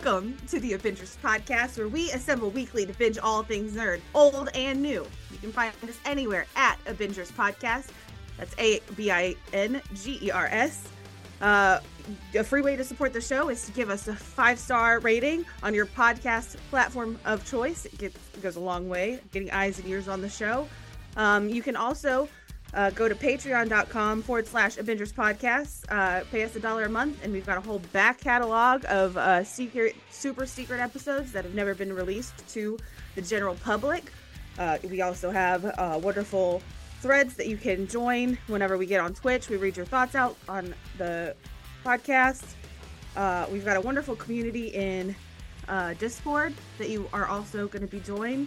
Welcome to the Avengers Podcast, where we assemble weekly to binge all things nerd, old and new. You can find us anywhere at Avengers Podcast. That's ABINGERS. A free way to support the show is to give us a 5-star rating on your podcast platform of choice. It goes a long way, getting eyes and ears on the show. You can also go to patreon.com/Avengers Podcast. Pay us $1 a month, and we've got a whole back catalog of super secret episodes that have never been released to the general public. We also have wonderful threads that you can join whenever we get on Twitch. We read your thoughts out on the podcast. We've got a wonderful community in Discord that you are also going to be joining.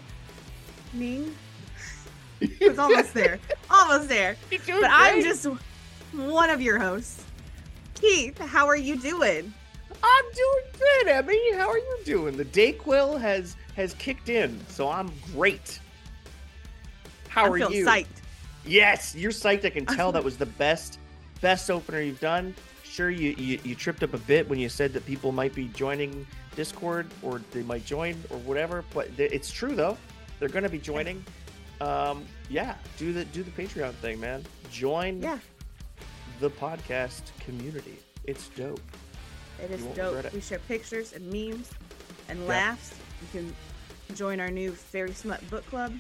It's almost there. Almost there. But great. I'm just one of your hosts. Keith, how are you doing? I'm doing good, Emmy. How are you doing? The Dayquil has kicked in, so I'm great. How are you? I feel psyched. Yes, you're psyched. I can tell that was the best opener you've done. Sure, you tripped up a bit when you said that people might be joining Discord, or they might join, or whatever. But it's true though. They're going to be joining. Yeah, do the Patreon thing, man. Join the podcast community. It's dope. It is dope. We share pictures and memes and laughs. You can join our new Fairy Smut book club.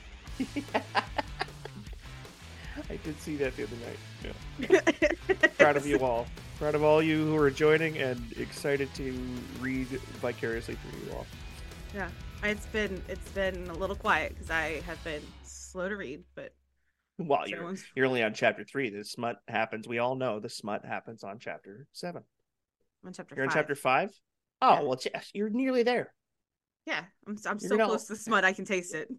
I did see that the other night. Yeah. Proud of you all. Proud of all you who are joining, and excited to read vicariously through you all. Yeah. It's been a little quiet because I have been slow to read, but well, you're only on chapter 3. The smut happens. We all know the smut happens on chapter 7. You're 5. on chapter 5. Oh well, you're nearly there. Yeah, I'm so close to the smut I can taste it.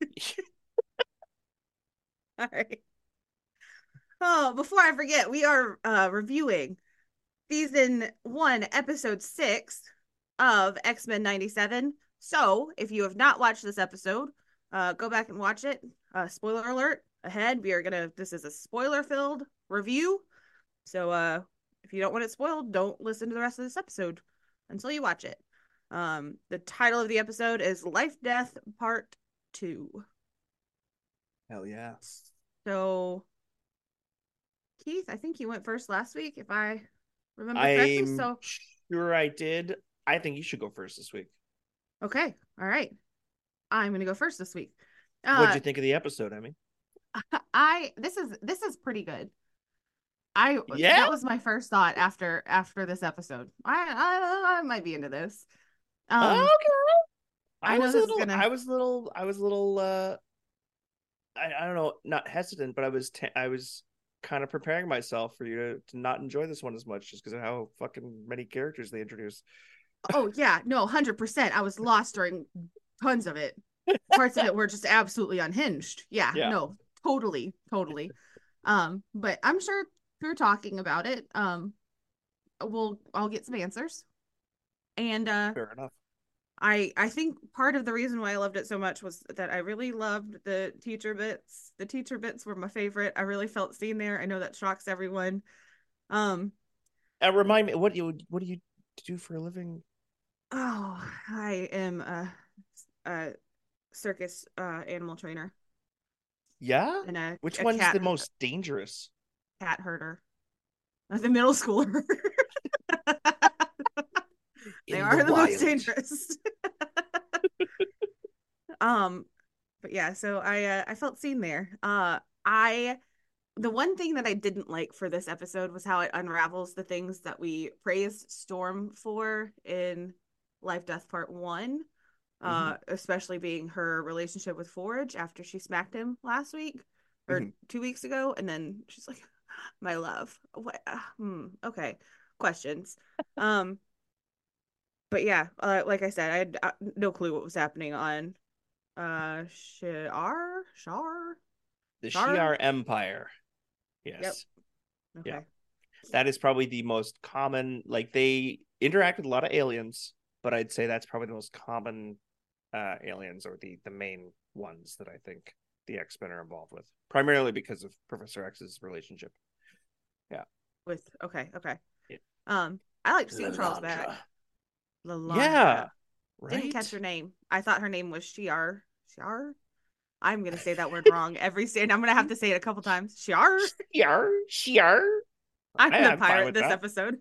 All right. Oh, before I forget, we are reviewing season 1, episode 6 of X-Men 97. So, if you have not watched this episode, go back and watch it. Spoiler alert ahead. This is a spoiler-filled review. So, if you don't want it spoiled, don't listen to the rest of this episode until you watch it. The title of the episode is Life Death Part 2. Hell yeah. So, Keith, I think you went first last week, if I remember correctly. I'm sure I did. I think you should go first this week. Okay. All right. I'm going to go first this week. What'd you think of the episode, Emmy? This is pretty good. That was my first thought after this episode. I might be into this. Okay. I was a little I don't know, not hesitant, but I was kind of preparing myself for you to not enjoy this one as much, just because of how fucking many characters they introduced. Oh yeah, no, 100%. I was lost during tons of it. Parts of it were just absolutely unhinged. Yeah, no, totally. But I'm sure through talking about it, I'll get some answers. And fair enough. I think part of the reason why I loved it so much was that I really loved the teacher bits. The teacher bits were my favorite. I really felt seen there. I know that shocks everyone. Remind me, what do you do for a living? Oh, I am a circus animal trainer. Yeah? And which one's the most dangerous? Cat herder. The middle schooler. They are the most dangerous. But yeah, so I felt seen there. The one thing that I didn't like for this episode was how it unravels the things that we praised Storm for in Life Death Part 1, especially being her relationship with Forge after she smacked him last week or 2 weeks ago, and then she's like, my love. What? Okay. Questions. But yeah, like I said, I had no clue what was happening on Shi'ar? The Shi'ar Empire. Yes. Yep. Okay. Yeah. That is probably the most common, like, they interact with a lot of aliens, but I'd say that's probably the most common aliens, or the main ones that I think the X-Men are involved with, primarily because of Professor X's relationship. Yeah. Okay. Yeah. I like seeing Charles back. Lalandra. Yeah, Didn't catch right. her name. I thought her name was Shiar. Shiar? I'm gonna say that word wrong every stand. I'm gonna have to say it a couple times. Shiar. Shiar, shiar. I'm the I'm fine pirate with this that. episode.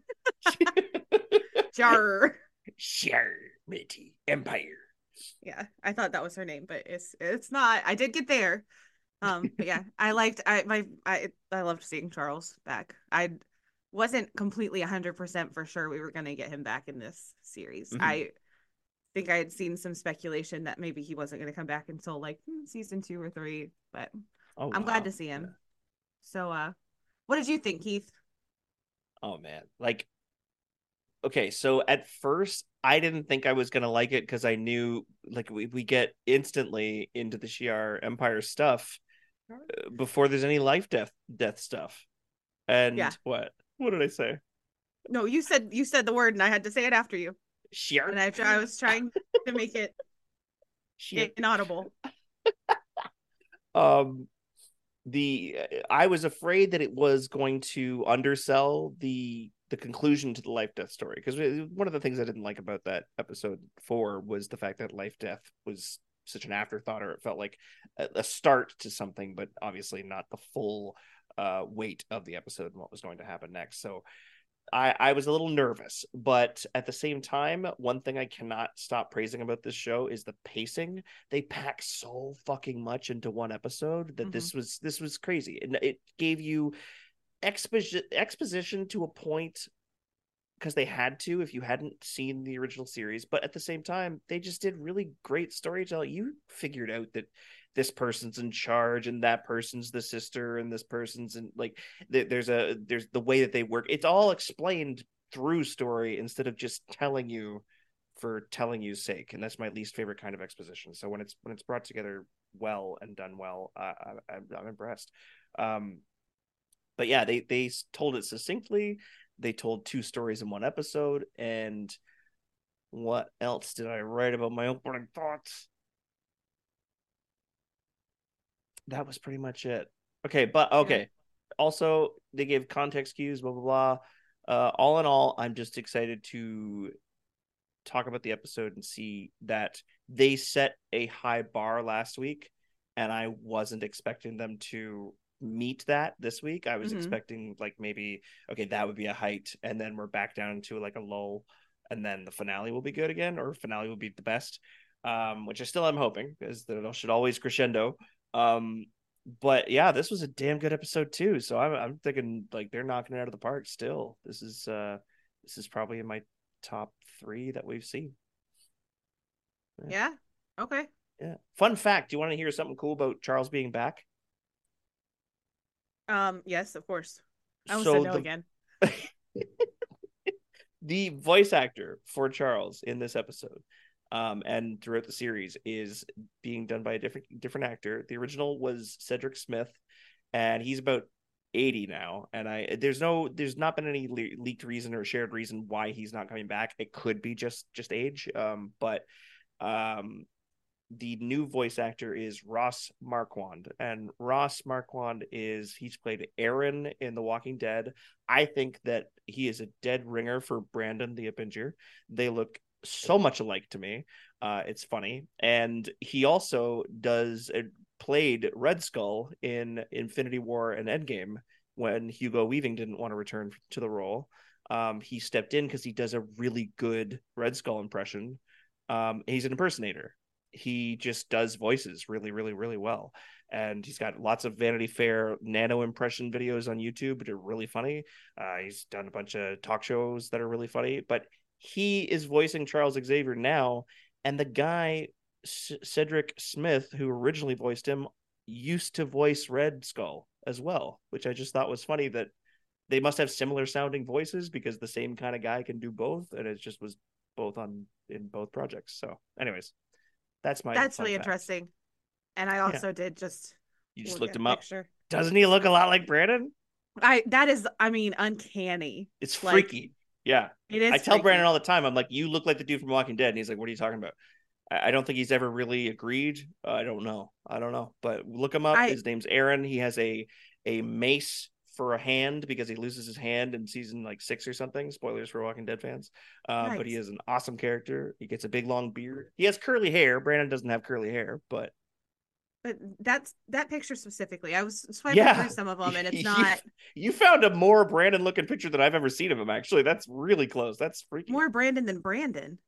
Shiar. Shiar, matey, Empire. Yeah, I thought that was her name, but it's not. I did get there. But yeah, I loved seeing Charles back. I wasn't completely 100% for sure we were gonna get him back in this series. Mhm. I think I had seen some speculation that maybe he wasn't gonna come back until like season 2 or 3, but Oh I'm glad wow. to see Yeah. him. So what did you think, Keith? Oh man. Like, okay, so at first I didn't think I was gonna like it because I knew like we get instantly into the Shi'ar Empire stuff before there's any life death stuff. Yeah. And what did I say? No, you said the word and I had to say it after you. Shi'ar? And I was trying to make it Shi'ar. inaudible. Um the I was afraid that it was going to undersell the conclusion to the life death story, because one of the things I didn't like about that episode 4 was the fact that life death was such an afterthought, or it felt like a start to something, but obviously not the full weight of the episode and what was going to happen next. So I was a little nervous, but at the same time, one thing I cannot stop praising about this show is the pacing. They pack so fucking much into one episode that Mhm. this was crazy, and it gave you exposition to a point because they had to if you hadn't seen the original series. But at the same time, they just did really great storytelling. You figured out that this person's in charge and that person's the sister and this person's in, like, there's the way that they work. It's all explained through story instead of just telling you for telling you's sake. And that's my least favorite kind of exposition. So when it's brought together well and done well, I'm impressed. um but yeah, they told it succinctly. They told two stories in one episode. And what else did I write about my opening thoughts? That was pretty much it. Okay, but Yeah. okay. Also, they gave context cues, blah blah blah. All in all, I'm just excited to talk about the episode and see that they set a high bar last week, and I wasn't expecting them to meet that this week. I was Mhm. expecting like maybe, okay, that would be a height, and then we're back down to like a lull, and then the finale will be good again, or finale will be the best. Which I still am hoping, because it should always crescendo. Um, but yeah, this was a damn good episode too. So I'm thinking like they're knocking it out of the park still. This is probably in my top 3 that we've seen. Yeah. Yeah. Okay. Yeah. Fun fact: do you want to hear something cool about Charles being back? Yes, of course. I almost said So no again. the voice actor for Charles in this episode, and throughout the series, is being done by a different actor. The original was Cedric Smith, and he's about 80 now. And there's not been any leaked reason or shared reason why he's not coming back. It could be just age. But um the new voice actor is Ross Marquand, and Ross Marquand he's played Aaron in The Walking Dead. I think that he is a dead ringer for Brandon the Avenger. They look so much alike to me. It's funny, and he also played Red Skull in Infinity War and Endgame when Hugo Weaving didn't want to return to the role. He stepped in because he does a really good Red Skull impression. He's an impersonator. He just does voices really, really, really well. And he's got lots of Vanity Fair nano impression videos on YouTube that are really funny. He's done a bunch of talk shows that are really funny, but he is voicing Charles Xavier now. And the guy, Cedric Smith, who originally voiced him, used to voice Red Skull as well, which I just thought was funny that they must have similar sounding voices because the same kind of guy can do both. And it just was both in both projects. So, anyways, that's my That's fun really fact. interesting. And I Yeah. also did just You just look looked at a him up. picture. Doesn't he look a lot like Brandon? I mean, uncanny. It's Like freaky. Yeah. it I is tell Brandon freaky. all the time, I'm like, you look like the dude from Walking Dead. And he's like, what are you talking about? I don't think he's ever really agreed. I don't know. But look him up. I His name's Aaron. He has a mace for a hand because he loses his hand in season like 6 or something. Spoilers for Walking Dead fans. But he Nice. is an awesome character. He gets a big long beard. He has curly hair. Brandon doesn't have curly hair, but But that's that picture specifically. I was swiping yeah, through some of them, and it's you not you found a more Brandon looking picture than I've ever seen of him. Actually, that's really close. That's freaky. more Brandon than Brandon.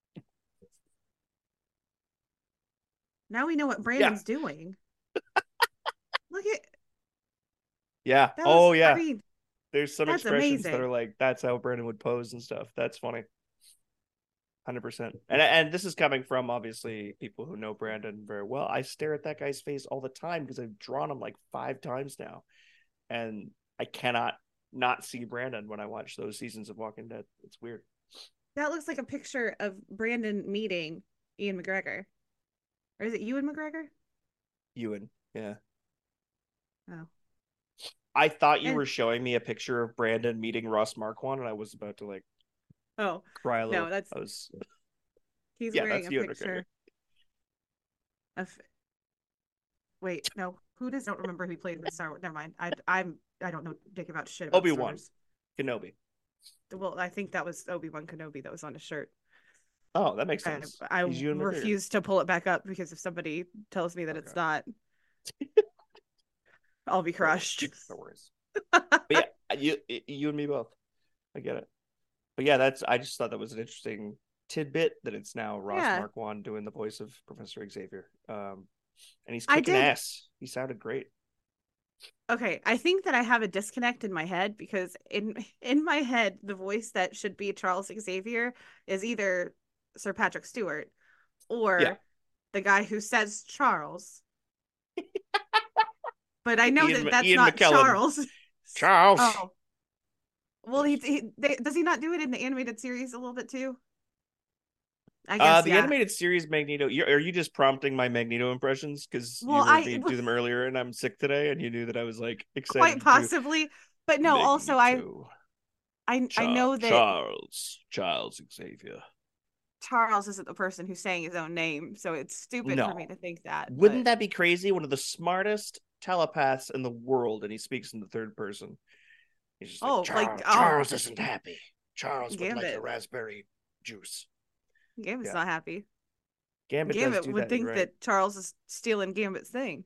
Now we know what Yeah, Brandon's doing. Look at yeah. that Oh was. I yeah. mean, There's some that's expressions that are amazing. like that's how Brandon would pose and stuff. That's funny. 100%. And this is coming from obviously people who know Brandon very well. I stare at that guy's face all the time because I've drawn him like 5 times now, and I cannot not see Brandon when I watch those seasons of Walking Dead. It's weird. That looks like a picture of Brandon meeting Ian McGregor, or is it Ewan McGregor? Ewan, yeah. Oh, I thought you and were showing me a picture of Brandon meeting Ross Marquand, and I was about to like oh cry a no, little. that's I was, he's yeah, wearing that's a Ewan McGregor. picture of. Wait, no, who does don't remember who played with Star Wars? Never mind. I don't know dick about shit about Star Obi-Wan Wars. Kenobi. Well, I think that was Obi-Wan Kenobi that was on his shirt. Oh, that makes I, sense. I He's Ewan McGregor. refuse to pull it back up because if somebody tells me that Okay, it's not, I'll be no worries. crushed. No worries. But yeah, you and me both. I get it. But yeah, that's I just thought that was an interesting tidbit that it's now Ross Yeah, Marquand doing the voice of Professor Xavier. And he's I kicking did. ass. He sounded great. Okay, I think that I have a disconnect in my head because in my head, the voice that should be Charles Xavier is either Sir Patrick Stewart Yeah. or the guy who says Charles. But I know that that's Ian not McKellen. Charles. Charles. Oh, well, does he not do it in the animated series a little bit too? I guess, The yeah. animated series Magneto. Are you just prompting my Magneto impressions because you Well, heard I me do them earlier and I'm sick today and you knew that I was like excited quite to do possibly, but no, also Magneto. I know that Charles Xavier. Charles isn't the person who's saying his own name, so it's stupid for me No, to think that. wouldn't But that be crazy? One of the smartest telepaths in the world, and he speaks in the third person. He's just like oh, like Charles isn't happy. Charles would like the Gambit, raspberry juice. Gambit's Yeah, not happy. Gambit does Gambit do would that. You're think right. that Charles is stealing Gambit's thing.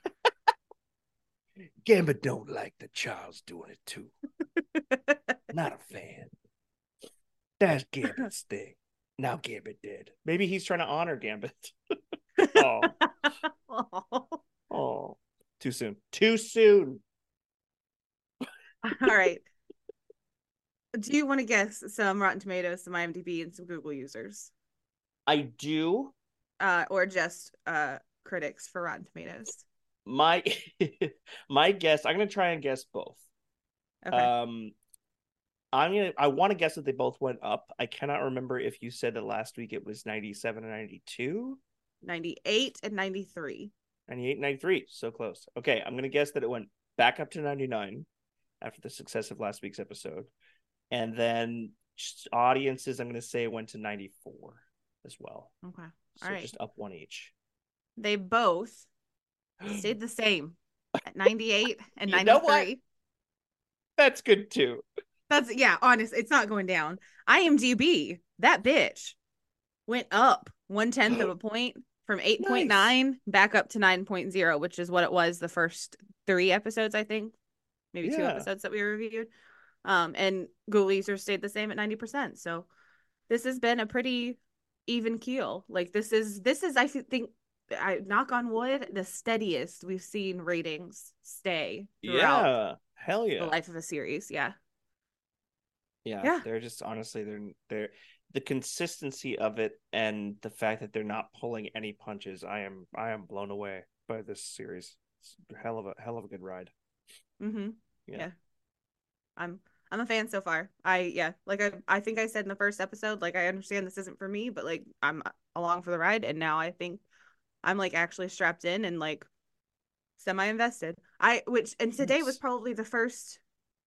Gambit don't like that Charles doing it too. Not a fan. That's Gambit's thing. Now Gambit dead. Maybe he's trying to honor Gambit. Oh, Oh. oh, too soon. Too soon. All right. Do you want to guess some Rotten Tomatoes, some IMDb, and some Google users, I do. or just critics for Rotten Tomatoes? My my guess. I'm gonna try and guess both. Okay, Um, I want to guess that they both went up. I cannot remember if you said that last week it was 97 and 92, 98 and 93. 98, 93. So close. Okay, I'm gonna guess that it went back up to 99 after the success of last week's episode. And then audiences, I'm gonna say it went to 94 as well. Okay, all So right. just up one each. They both stayed the same at 98 and You know what? 93. That's good too. That's yeah, honest. It's not going down. IMDb, that bitch went up 1/10 of a point from Nice. 8.9 back up to 9.0, which is what it was the first 3 episodes, I think. Maybe 2 Yeah. episodes that we reviewed. And Google users stayed the same at 90%. So this has been a pretty even keel. Like this is I think I knock on wood, the steadiest we've seen ratings stay throughout Yeah. Hell the yeah. life of a series. Yeah. Yeah, Yeah. they're just honestly they're the consistency of it and the fact that they're not pulling any punches. I am blown away by this series. It's a hell of a good ride. Mm-hmm. Yeah. Yeah. I'm a fan so far. Like I think I said in the first episode, like I understand this isn't for me, but like I'm along for the ride and now I think I'm like actually strapped in and like semi invested. I which and today was Nice. probably the first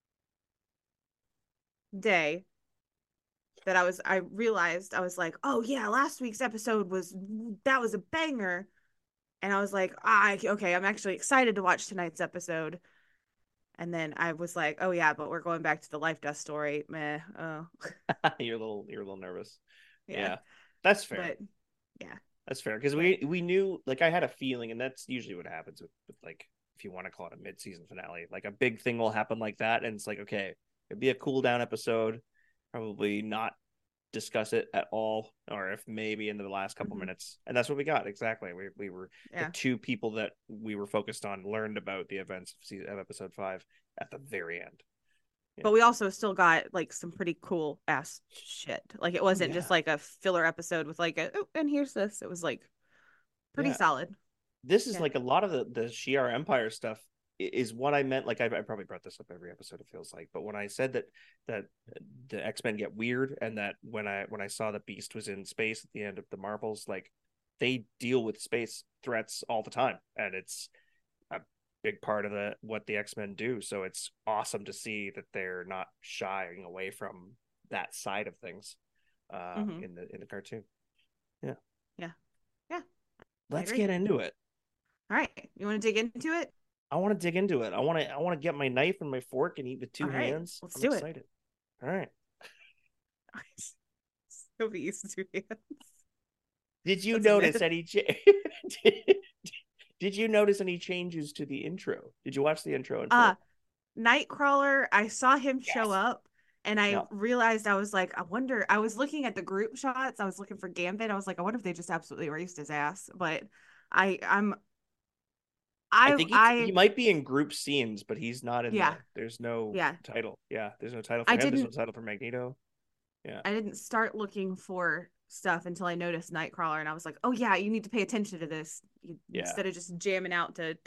day that I realized I was like, "Oh yeah, last week's episode was that was a banger." And I was like, okay, I'm actually excited to watch tonight's episode." And then I was like, oh yeah, but we're going back to the life death story. Meh. Oh. You're a little nervous. Yeah. Yeah, that's fair. But yeah. That's fair because But we knew, like, I had a feeling, and that's usually what happens with like, if you want to call it a mid-season finale, like a big thing will happen like that, and it's like, okay, it'd be a cool down episode, probably not discuss it at all, or if maybe into the last couple minutes, and that's what we got exactly. We were the yeah. two people that we were focused on learned about the events of episode 5 at the very end. But we also still got like some pretty cool ass shit. Like it wasn't just like a filler episode with like a, oh, and here's this. It was like pretty solid. This is like a lot of the Shi'ar Empire stuff is what I meant. Like I probably brought this up every episode, it feels like, but when I said that the X-Men get weird, and that when I saw that Beast was in space at the end of the Marvels, like they deal with space threats all the time, and it's a big part of what the X-Men do. So it's awesome to see that they're not shying away from that side of things in the cartoon. Yeah. Let's get into it. All right, you want to dig into it? I want to dig into it. I want to get my knife and my fork and eat with two hands. Let's do excited. All right. Sophie's two hands. Did you notice any Did you notice any changes to the intro? Did you watch the intro? Nightcrawler, I saw him show up, and I realized, I was like, I was looking at the group shots. I was looking for Gambit. I was like, I wonder if they just absolutely erased his ass. But I think he might be in group scenes, but he's not in there. There's no title. Yeah, there's no title for him. There's no title for Magneto. Yeah. I didn't start looking for stuff until I noticed Nightcrawler, and I was like, oh yeah, you need to pay attention to this instead of just jamming out to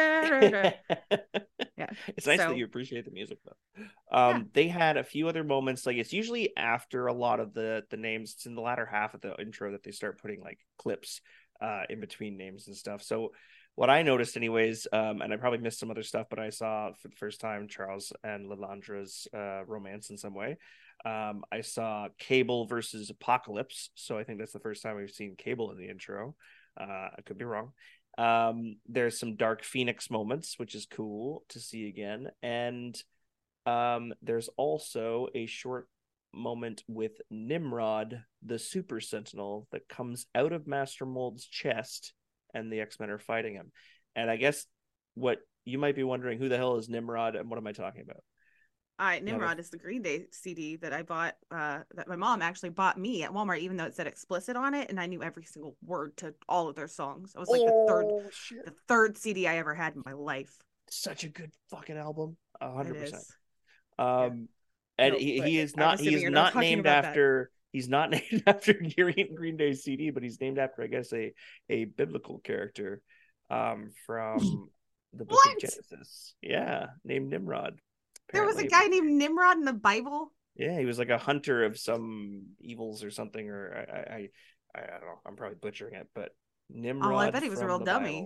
It's nice that you appreciate the music though. They had a few other moments, like it's usually after a lot of the names. It's in the latter half of the intro that they start putting like clips in between names and stuff. So what I noticed anyways, and I probably missed some other stuff, but I saw for the first time Charles and Lilandra's romance in some way. I saw Cable versus Apocalypse, so I think that's the first time we've seen Cable in the intro. I could be wrong. There's some Dark Phoenix moments, which is cool to see again, and there's also a short moment with Nimrod, the Super Sentinel, that comes out of Master Mold's chest, and the X-Men are fighting him. And I guess what you might be wondering, who the hell is Nimrod, and what am I talking about? Nimrod is the Green Day CD that I bought, that my mom actually bought me at Walmart, even though it said explicit on it, and I knew every single word to all of their songs. It was like the third CD I ever had in my life. Such a good fucking album, 100%. And he is not named after Green Day CD, but he's named after, I guess, a biblical character from the book of Genesis. Yeah, named Nimrod. There was a guy named Nimrod in the Bible. Yeah, he was like a hunter of some evils or something, or I don't know. I'm probably butchering it, but Nimrod. Oh, I bet he was a real dummy.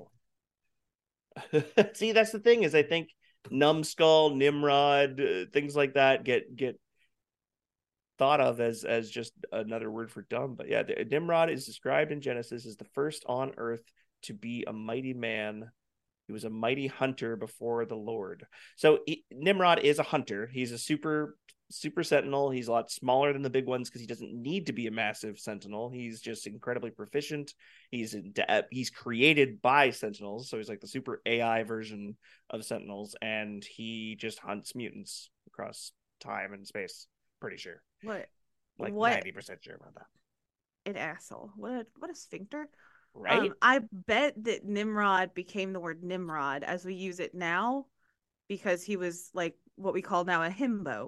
See, that's the thing, is I think Numbskull, Nimrod, things like that get thought of as just another word for dumb. But yeah, Nimrod is described in Genesis as the first on Earth to be a mighty man. He was a mighty hunter before the Lord. So Nimrod is a hunter. He's a super sentinel. He's a lot smaller than the big ones because he doesn't need to be a massive sentinel. He's just incredibly proficient. He's created by sentinels, so he's like the super AI version of sentinels, and he just hunts mutants across time and space. Pretty sure. What? Like 90% sure about that. An asshole. What a sphincter. Right? I bet that Nimrod became the word Nimrod as we use it now because he was like what we call now a himbo.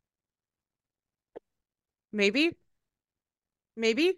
Maybe. Wait,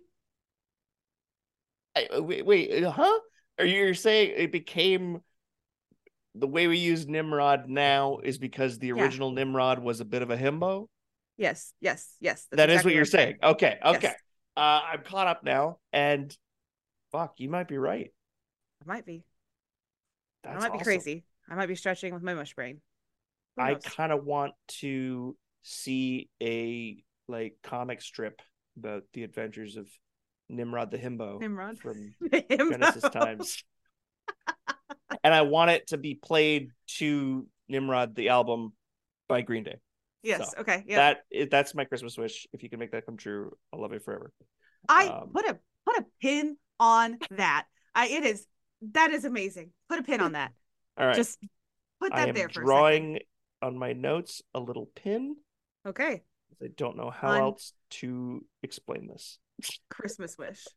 huh? Are you saying it became the way we use Nimrod now is because the original Nimrod was a bit of a himbo? Yes. That exactly is what you're saying. Okay. Yes. I'm caught up now, and fuck, you might be right. I might be. That's I might be crazy. I might be stretching with my mush brain. I kind of want to see a comic strip about the adventures of Nimrod the Himbo from Genesis times. And I want it to be played to Nimrod, the album by Green Day. Yes. So Okay. Yeah. that's my Christmas wish. If you can make that come true, I'll love you forever. I put a pin on that. That is amazing. Put a pin on that. All right. Just put I that am there for a second. drawing on my notes a little pin. Okay. I don't know how On else to explain this. Christmas wish.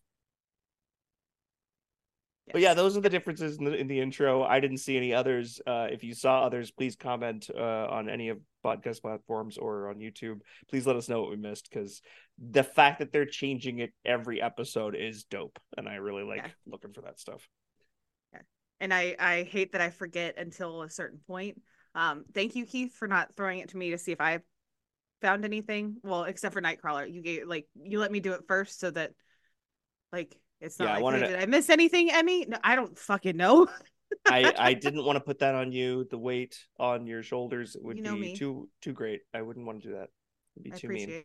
But yeah, Yes. those are the differences in the intro. I didn't see any others. If you saw others, please comment on any of podcast platforms or on YouTube. Please let us know what we missed, because the fact that they're changing it every episode is dope, and I really like looking for that stuff. Yeah. And I hate that I forget until a certain point. Thank you, Keith, for not throwing it to me to see if I found anything. Well, except for Nightcrawler. You let me do it first so that it's not hey, did I miss anything, Emmy? No, I don't fucking know. I didn't want to put that on you. The weight on your shoulders would be me. too great. I wouldn't want to do that. It'd be too mean.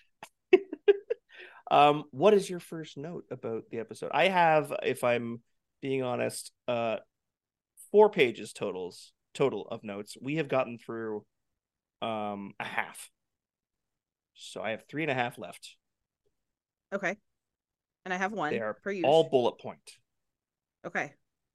What is your first note about the episode? I have, if I'm being honest, 4 pages total of notes. We have gotten through a half. So I have 3.5 left. Okay. And I have 1 they are per use. All bullet point. Okay.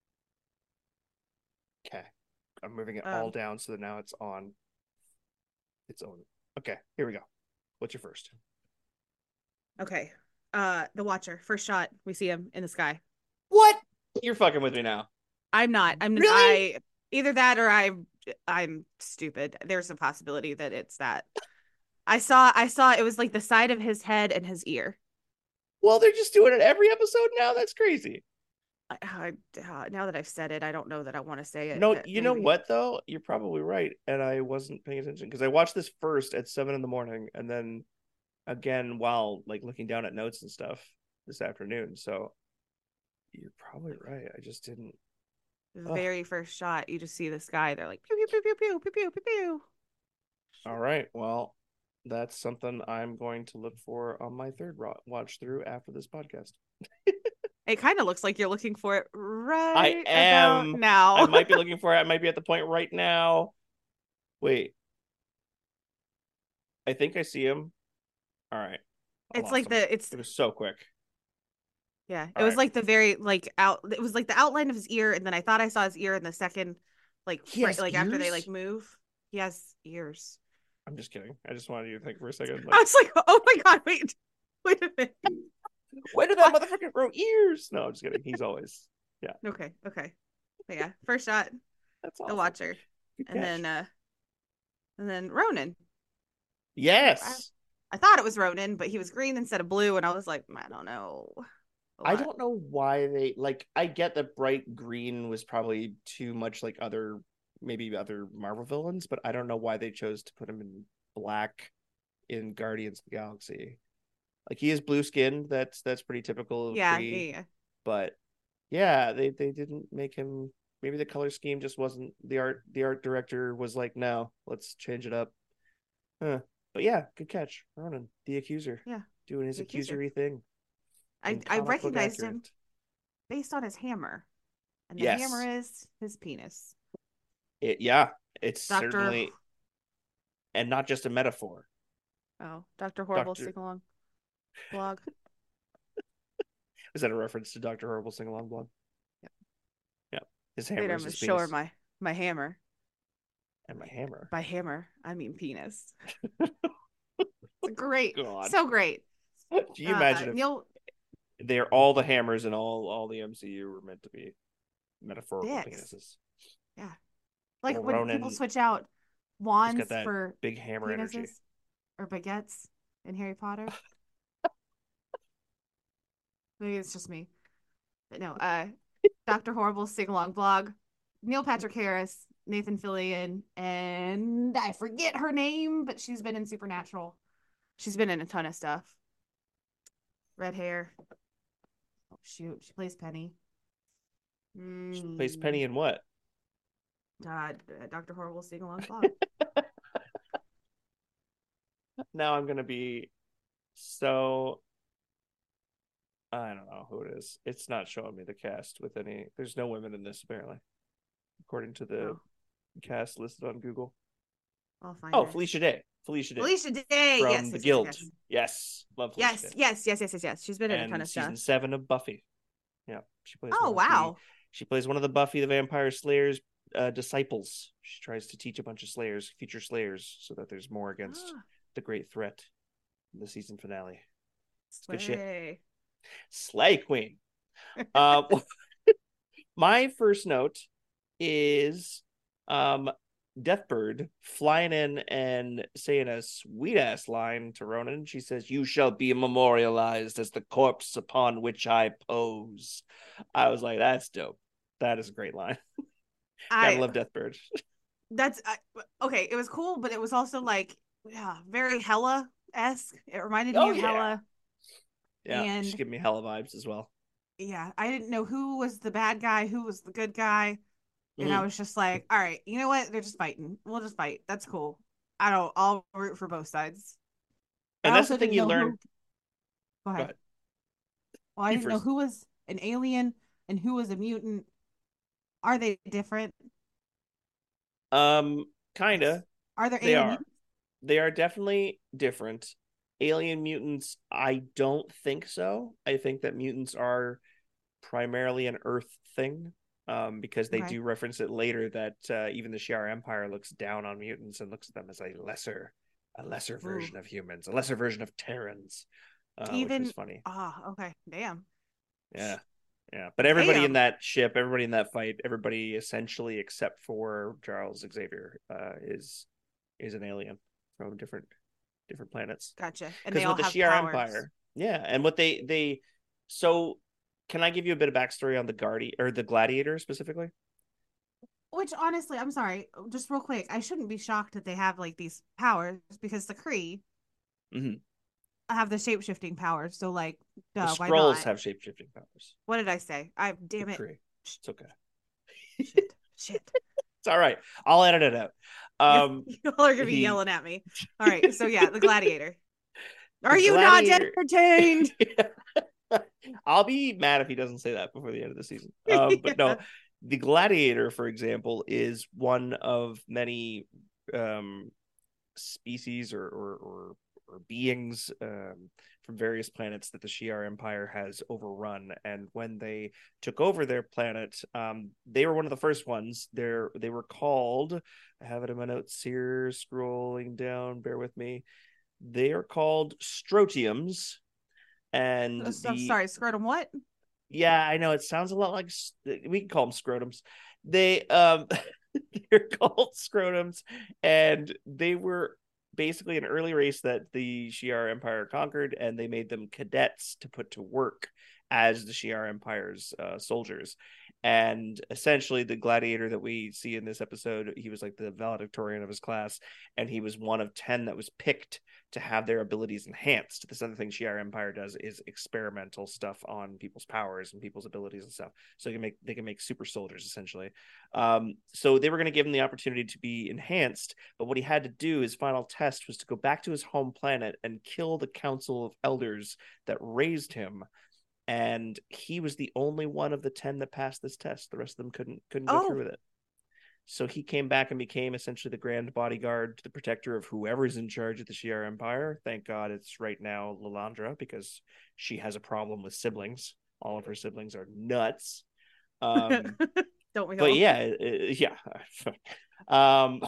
I'm moving it all down so that now it's on its own. Okay, here we go. What's your first? Okay. The Watcher. First shot, we see him in the sky. What? You're fucking with me now. I'm not. Really? Either that or I'm stupid. There's a possibility that it's that. I saw it was like the side of his head and his ear. Well, they're just doing it every episode now. That's crazy. Now that I've said it, I don't know that I want to say it. No, you know what though? You're probably right, and I wasn't paying attention because I watched this first at 7 a.m, and then again while looking down at notes and stuff this afternoon. So you're probably right. I just didn't. The very first shot, you just see the sky. They're like pew pew pew pew pew pew pew pew pew. All right. Well, that's something I'm going to look for on my third watch through after this podcast. It kind of looks like you're looking for it right I am about now. I might be looking for it. I might be at the point right now. Wait. I think I see him. All right. It was so quick. Yeah. It was like the very it was like the outline of his ear, and then I thought I saw his ear in the second after they move. He has ears. I'm just kidding. I just wanted you to think for a second. I was like, oh my god, wait a minute. Where did that motherfucker grow ears? No, I'm just kidding. He's always Okay. But yeah, first shot. That's awesome. The Watcher. And then Ronan. Yes. I thought it was Ronan, but he was green instead of blue, and I was like, I don't know. I don't know why they I get that bright green was probably too much like other Marvel villains, but I don't know why they chose to put him in black in Guardians of the Galaxy. He is blue skinned. That's pretty typical. Yeah. But yeah, they didn't make him. Maybe the color scheme just wasn't the art. The art director was like, no, let's change it up. But yeah, good catch, Ronan, the Accuser. Yeah, doing his accusory thing. I recognized him based on his hammer, and the hammer is his penis. It's certainly, and not just a metaphor. Oh, Dr. Horrible sing-along blog. Is that a reference to Dr. Horrible sing-along blog? Yep. His hammer is his penis. Show her my hammer. And my hammer. By hammer, I mean penis. It's great. God. So great. Do you imagine if they're all the hammers in all the MCU were meant to be metaphorical penises? Yeah. When Ronan, people switch out wands for big hammer energy. Or baguettes in Harry Potter. Maybe it's just me. But no, Dr. Horrible sing-along blog. Neil Patrick Harris, Nathan Fillion, and I forget her name, but she's been in Supernatural. She's been in a ton of stuff. Red hair. Oh, shoot. She plays Penny. She plays Penny in what? Dr. Horrible sing-along blog. Now I'm going to be so... I don't know who it is. It's not showing me the cast with any... There's no women in this, apparently. According to the cast listed on Google. I'll find Oh, her. Felicia Day. Felicia Day Felicia Day. from Yes, The yes, yes, Guild. yes. Yes, love Felicia Yes, Day. yes, yes, yes, yes, yes. She's been in a ton And of season stuff. 7 of Buffy. Yeah, she plays Oh, one of the wow. she plays one of the Buffy the Vampire Slayer's disciples. She tries to teach a bunch of Slayers, future Slayers, so that there's more against the Great Threat in the season finale. It's good shit. Slay Queen. My first note is Deathbird flying in and saying a sweet ass line to Ronan. She says, "You shall be memorialized as the corpse upon which I pose." I was like, that's dope. That is a great line. Gotta love Deathbird. That's okay. It was cool, but it was also like, yeah, very Hela-esque. It reminded me of Hela. Yeah, and she's giving me Hela vibes as well. Yeah, I didn't know who was the bad guy, who was the good guy. And I was just like, all right, you know what? They're just fighting. We'll just fight. That's cool. I'll root for both sides. And I that's the also thing didn't you know learn. who. Go Go ahead. ahead. Well, I You didn't know first. who was an alien and who was a mutant. Are they different? Kinda. Are there They alien are. mutants? They are definitely different. Alien mutants, I don't think so. I think that mutants are primarily an Earth thing, because they Okay. do reference it later that even the Shi'ar Empire looks down on mutants and looks at them as a lesser version of humans, a lesser version of Terrans, which was Even funny. okay. Damn. Yeah, yeah. But everybody in Damn. that ship, everybody in that fight, everybody essentially except for Charles Xavier is an alien from different planets. Gotcha. And they Because all with the have Shi'ar powers. Empire, yeah, and what they so can I give you a bit of backstory on the Guardian or the Gladiator specifically? Which honestly, I'm sorry, just real quick, I shouldn't be shocked that they have like these powers because the Kree Mm-hmm. have the shape shifting powers. So like, The duh, why Skrulls not? have shape shifting powers. What did I say? I The damn it. Kree, it's okay. Shit. Shit. It's all right. I'll edit it out. Y'all Um, are gonna be the yelling at me. All right. So yeah, the gladiator. the Are you not Gladiator. entertained? I'll be mad if he doesn't say that before the end of the season. But no, Yeah. the Gladiator, for example, is one of many species or beings from various planets that the Shi'ar Empire has overrun. And when they took over their planet, they were one of the first ones. They were called. I have it in my notes here, scrolling down. Bear with me. They are called Strotiums, and I'm sorry, scrotum what? yeah, I know it sounds a lot like we can call them scrotums. They they're called scrotums, and they were basically an early race that the Shi'ar Empire conquered, and they made them cadets to put to work as the Shi'ar Empire's soldiers. And essentially, the gladiator that we see in this episode, he was like the valedictorian of his class, and he was one of 10 that was picked to have their abilities enhanced. This other thing Shi'ar Empire does is experimental stuff on people's powers and people's abilities and stuff. So they can make super soldiers essentially. So they were going to give him the opportunity to be enhanced, but what he had to do, his final test, was to go back to his home planet and kill the Council of Elders that raised him. And he was the only one of the 10 that passed this test. The rest of them couldn't go through with it. So he came back and became essentially the grand bodyguard, the protector of whoever's in charge of the Shi'ar Empire. Thank God it's right now Lilandra, because she has a problem with siblings. All of her siblings are nuts. Don't we But all? yeah. um,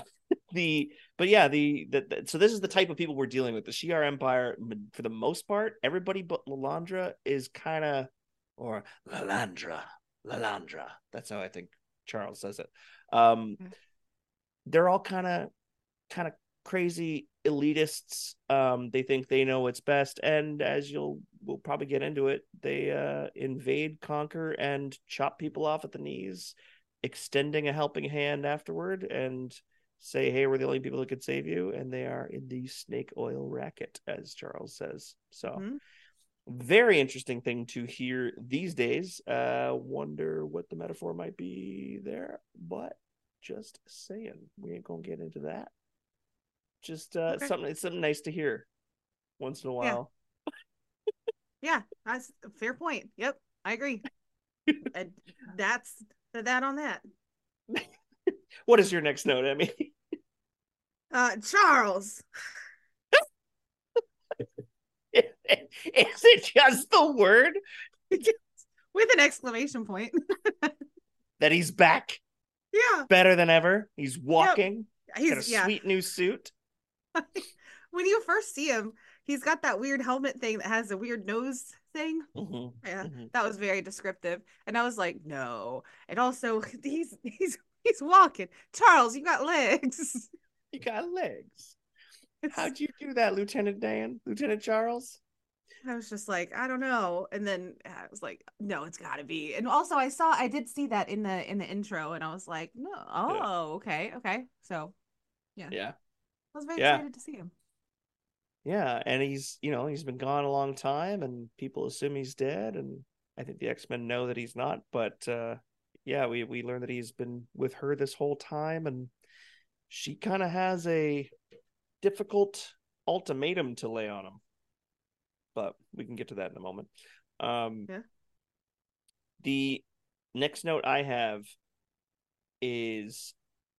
so this is the type of people we're dealing with. The Shi'ar Empire, for the most part, everybody but Lilandra is kind of, or Lalandra. That's how I think Charles says it. They're all kind of crazy elitists. They think they know what's best, and as we'll probably get into it, they invade, conquer, and chop people off at the knees, extending a helping hand afterward, and say, "Hey, we're the only people that could save you," and they are in the snake oil racket, as Charles says. So. Very interesting thing to hear these days. Wonder what the metaphor might be there, but just saying, we ain't gonna get into that. Just Okay. something nice to hear once in a while. Yeah, that's a fair point. Yep, I agree. And that's that on that. What is your next note, Emmy? Charles. Is it just the word With an exclamation point. that he's back Yeah. better than ever? He's Yep. walking, got a He's yeah. sweet new suit. When you first see him, he's got that weird helmet thing that has a weird nose thing. Mm-hmm. Yeah, Mm-hmm. that was very descriptive. And I was like, no. And also he's walking. Charles, you got legs. You got legs. It's How'd you do that, Lieutenant Dan? Lieutenant Charles? I was just like, I don't know. And then I was like, no, it's gotta be. And also I did see that in the intro and I was like, no, Yeah. oh, okay, okay. So yeah. Yeah. I was very Yeah. excited to see him. Yeah. And he's been gone a long time and people assume he's dead. And I think the X-Men know that he's not. But yeah, we learned that he's been with her this whole time. And she kind of has a difficult ultimatum to lay on him. But we can get to that in a moment. Yeah. The next note I have is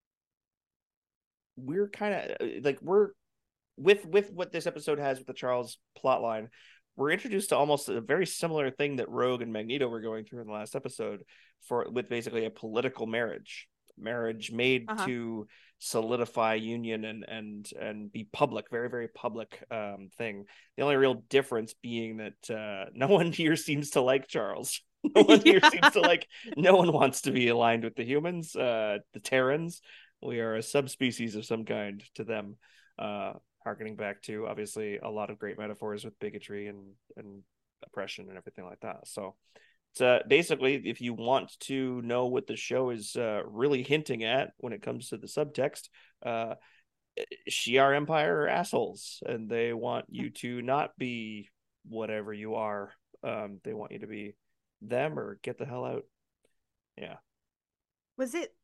we're kind of like we're with what this episode has with the Charles plotline. We're introduced to almost a very similar thing that Rogue and Magneto were going through in the last episode with basically a political marriage made to solidify union and be public, very very public thing. The only real difference being that no one here seems to like Charles. No one here seems to like. No one wants to be aligned with the humans, the Terrans. We are a subspecies of some kind to them. Harkening back to obviously a lot of great metaphors with bigotry and oppression and everything like that. So it's basically, if you want to know what the show is really hinting at when it comes to the subtext, Shi'ar Empire are assholes, and they want you to not be whatever you are. They want you to be them or get the hell out. Yeah. Was it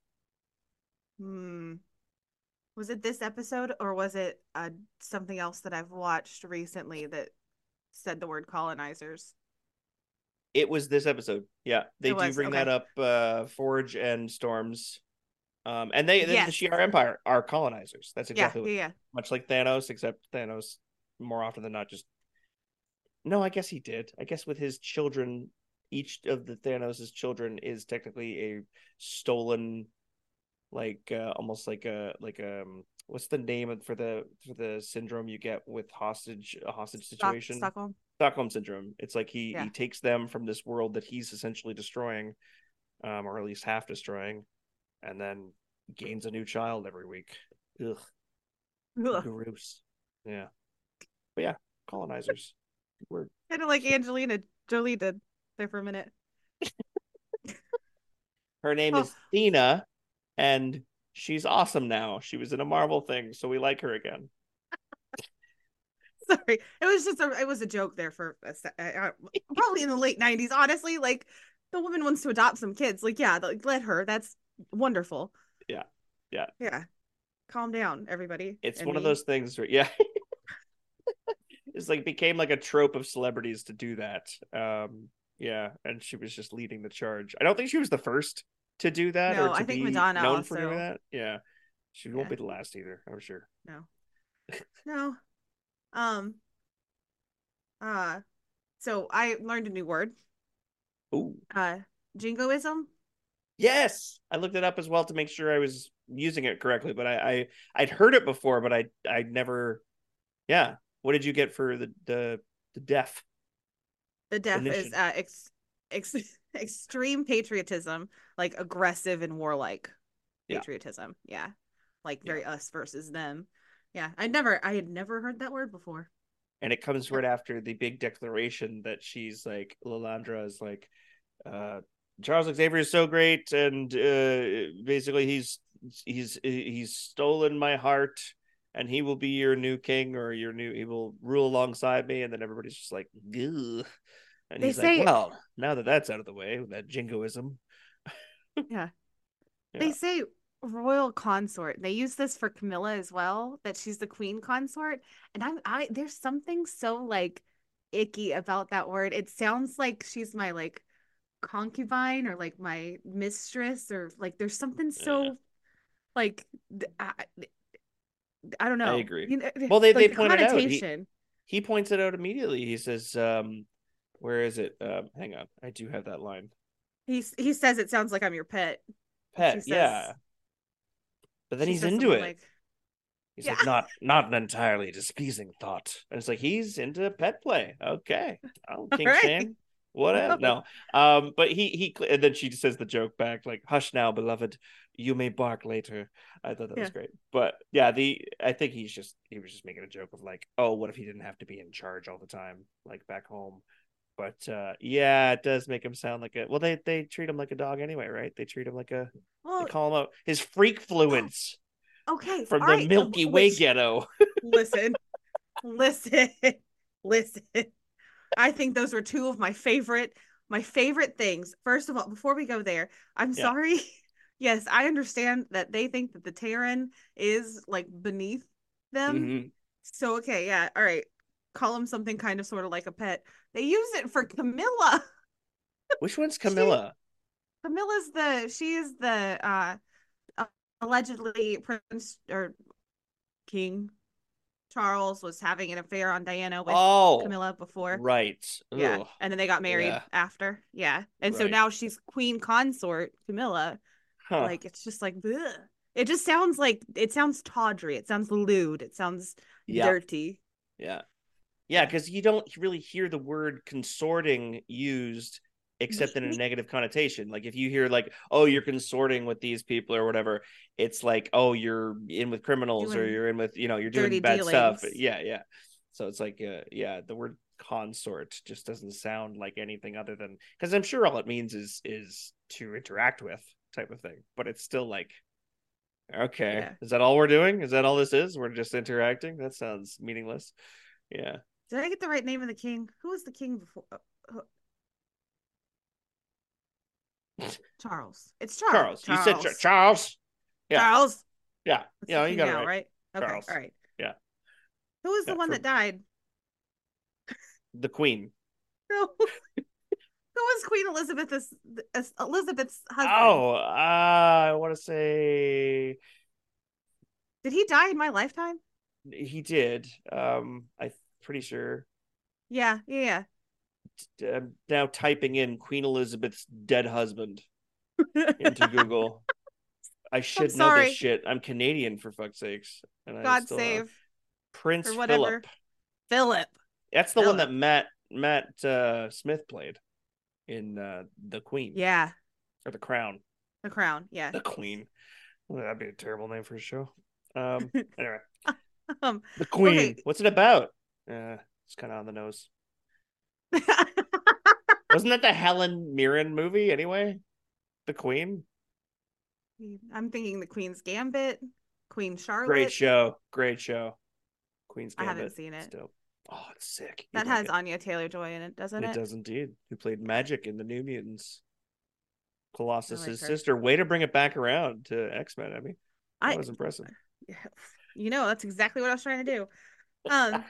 was it this episode or was it something else that I've watched recently that said the word colonizers? It was this episode. Yeah, they do bring okay. that up. Forge and Storms, and the Yes. Shi'ar Empire are colonizers. That's exactly what. Yeah. Much like Thanos, except Thanos more often than not just. No, I guess he did. I guess with his children, each of the Thanos's children is technically a stolen, like almost like a what's the name for the syndrome you get with a hostage situation? Stockholm syndrome. It's like he takes them from this world that he's essentially destroying, or at least half destroying, and then gains a new child every week. Ugh. Gross. Yeah. But yeah, colonizers. Good word. Kind of like Angelina Jolie did there for a minute. Her name is Thena, and she's awesome now. She was in a Marvel thing, so we like her again. Sorry, it was a joke there for probably in the late 90s. Honestly, like the woman wants to adopt some kids. Like, yeah, let her. That's wonderful. Yeah. Calm down, everybody. It's one of those things where, yeah, it's like became like a trope of celebrities to do that. Yeah, and she was just leading the charge. I don't think she was the first to do that, no, or to I think be Madonna known also. for doing that. Yeah, she won't be the last either. I'm sure. No. So I learned a new word. Ooh. Jingoism. Yes, I looked it up as well to make sure I was using it correctly, but I'd heard it before, but I'd never. Yeah, what did you get for the deaf? The deaf is extreme patriotism, like aggressive and warlike patriotism. Yeah, like very us versus them. Yeah, I had never heard that word before. And it comes right after the big declaration that she's like, Lilandra is like, Charles Xavier is so great, and basically he's stolen my heart, and he will be your new king, or he will rule alongside me. And then everybody's just like, ugh. And he's like, well, now that that's out of the way, that jingoism. Yeah. They say royal consort. They use this for Camilla as well, that she's the queen consort. And I there's something so like icky about that word. It sounds like she's my like concubine or like my mistress, or like there's something so Like, I don't I know. agree. You know, Well, they like the point it out. connotation. He points it out immediately. He says, where is it? Hang on. I do have that line. He says it sounds like I'm your pet. She Pet, says yeah. But then she he's says into something it. like, He's yeah. like, not an entirely displeasing thought. And it's like he's into pet play. Okay. Oh, All King right. Shane. Whatever. No. No. But he and then she says the joke back, like, hush now, beloved. You may bark later. I thought that was Yeah. great. But yeah, I think he was just making a joke of like, oh, what if he didn't have to be in charge all the time, like back home. But yeah, it does make him sound like a well, they treat him like a dog anyway, right? They treat him like they Well, call him out his freak fluence okay. from All the right. Milky Way Which ghetto. listen, listen, listen. I think those were two of my favorite things. First of all, before we go there, I'm Yeah. sorry. Yes, I understand that they think that the Terran is like beneath them. Mm-hmm. So okay, yeah, all right. Call him something kind of sort of like a pet. They use it for Camilla. Which one's She Camilla? She is the allegedly Prince or King Charles was having an affair on Diana with Oh, Camilla before. right. Yeah. Ugh. And then they got married Yeah. after. Yeah. And so Right. now she's queen consort, Camilla. Huh. Like, it's just like, bleh. It just sounds like, it sounds tawdry. It sounds lewd. It sounds Yeah. dirty. Yeah. Yeah, Yeah. because you don't really hear the word consorting used except in a Me- negative connotation. Like if you hear like, oh, you're consorting with these people or whatever, it's like, oh, you're in with criminals or doing you're in with, you're doing dirty bad stuff. dealings. Yeah, yeah. So it's like, yeah, the word consort just doesn't sound like anything other than because I'm sure all it means is to interact with type of thing, but it's still like, okay, Yeah. is that all we're doing? Is that all this is? We're just interacting? That sounds meaningless. Yeah. Did I get the right name of the king? Who was the king before? Charles. It's Charles. Charles. You said Charles. Charles. Yeah. Charles. Yeah. That's the You king got it now, right. right? Okay. All Charles. right. Yeah. Who was the Yeah. one For that died? the Queen. No. Who was Queen Elizabeth's husband? Oh, I want to say Did he die in my lifetime? he did. I'm pretty sure. Yeah, yeah, I'm now typing in Queen Elizabeth's dead husband yeah. into Google. I I'm should know this sorry. shit. I'm Canadian for fuck's sakes, and I God still save Prince or whatever. Philip. Philip. That's the one Philip. that Matt Smith played in The Queen Yeah. or The Crown. The Crown. Yeah. The Queen. Well, that'd be a terrible name for a show. Anyway, um. The Queen. Okay. What's it about? It's kind of on the nose. Wasn't that the Helen Mirren movie anyway? The Queen. I'm thinking the Queen's Gambit, Queen Great Charlotte. show. Great show. Queen's I haven't Gambit. seen it. Still. Oh, it's sick. That You'd like has it. Anya Taylor-Joy in it, doesn't It it? does indeed. Who played Magic in the New Mutants? I like Colossus's her. sister. Way to bring it back around to X-Men, I mean. That I, was impressive. that's exactly what I was trying to do. Um.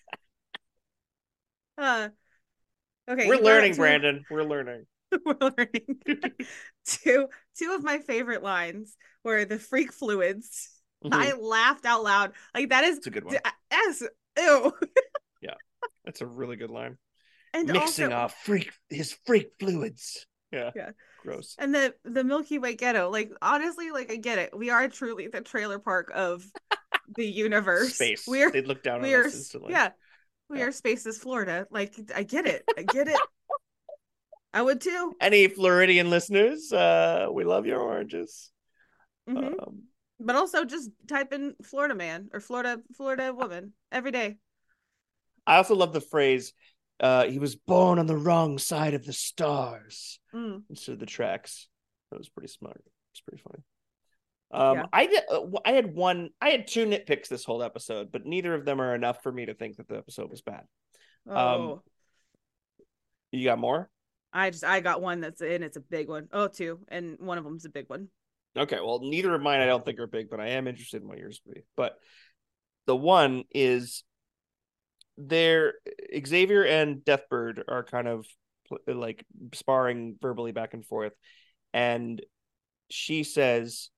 Uh. Okay, We're you brought up learning, two. Brandon. We're learning. We're learning. Two of my favorite lines were the freak fluids. I laughed out loud. Like that is It's a good one. yes. Ew. Yeah. That's a really good line. And Mixing also off his freak fluids. Yeah. yeah. Gross. And the Milky Way ghetto. Like honestly, like I get it. We are truly the trailer park of the universe. Space. We're They'd look down on we are us instantly. yeah. We Yeah. are Spaces Florida. Like I get it. I get it. I would too. Any Floridian listeners, we love your oranges. Mm-hmm. But also just type in Florida man or Florida woman every day. I also love the phrase, he was born on the wrong side of the stars instead of the tracks. That was pretty smart. It's pretty funny. Yeah. I had two nitpicks this whole episode, but neither of them are enough for me to think that the episode was bad. Oh. You got more? I got one that's in. It's a big one. Oh, two, and one of them's a big one. Okay, well, neither of mine I don't think are big, but I am interested in what yours would be. But the one is there Xavier and Deathbird are kind of like sparring verbally back and forth, and she says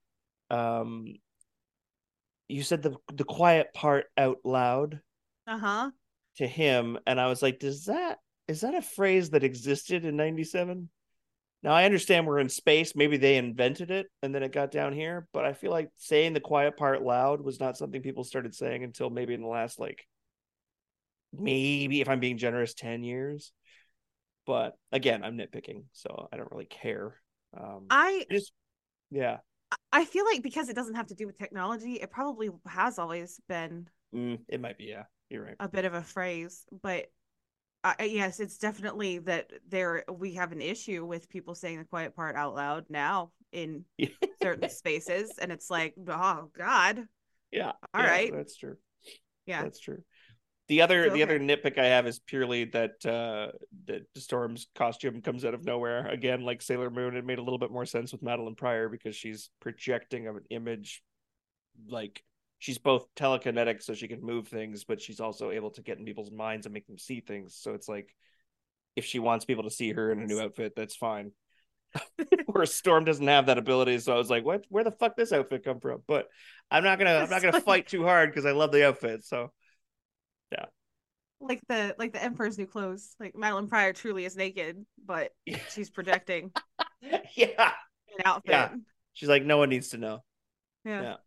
um, you said the quiet part out loud Uh-huh. to him, and I was like, is that a phrase that existed in '97? Now I understand we're in space. Maybe they invented it and then it got down here, but I feel like saying the quiet part loud was not something people started saying until maybe in the last like maybe if I'm being generous 10 years. But again, I'm nitpicking, so I don't really care. I Just yeah. I feel like because it doesn't have to do with technology, it probably has always been It might be, yeah. You're right. a bit of a phrase, but yes, it's definitely that there we have an issue with people saying the quiet part out loud now in certain spaces, and it's like, oh God, Yeah, all yeah, right, that's true. yeah, That's true. The other so the other okay. nitpick I have is purely that Storm's costume comes out of nowhere. Again, like Sailor Moon, it made a little bit more sense with Madeline Pryor because she's projecting an image, like she's both telekinetic so she can move things, but she's also able to get in people's minds and make them see things. So it's like if she wants people to see her in a new outfit, that's fine. Whereas Storm doesn't have that ability, so I was like, "What? Where the fuck this outfit come from?" But I'm not It's gonna fight too hard because I love the outfit. So yeah, like the Emperor's New Clothes. Like Madeline Pryor truly is naked, but she's projecting yeah, an outfit. yeah. She's like, no one needs to know. Yeah. Yeah.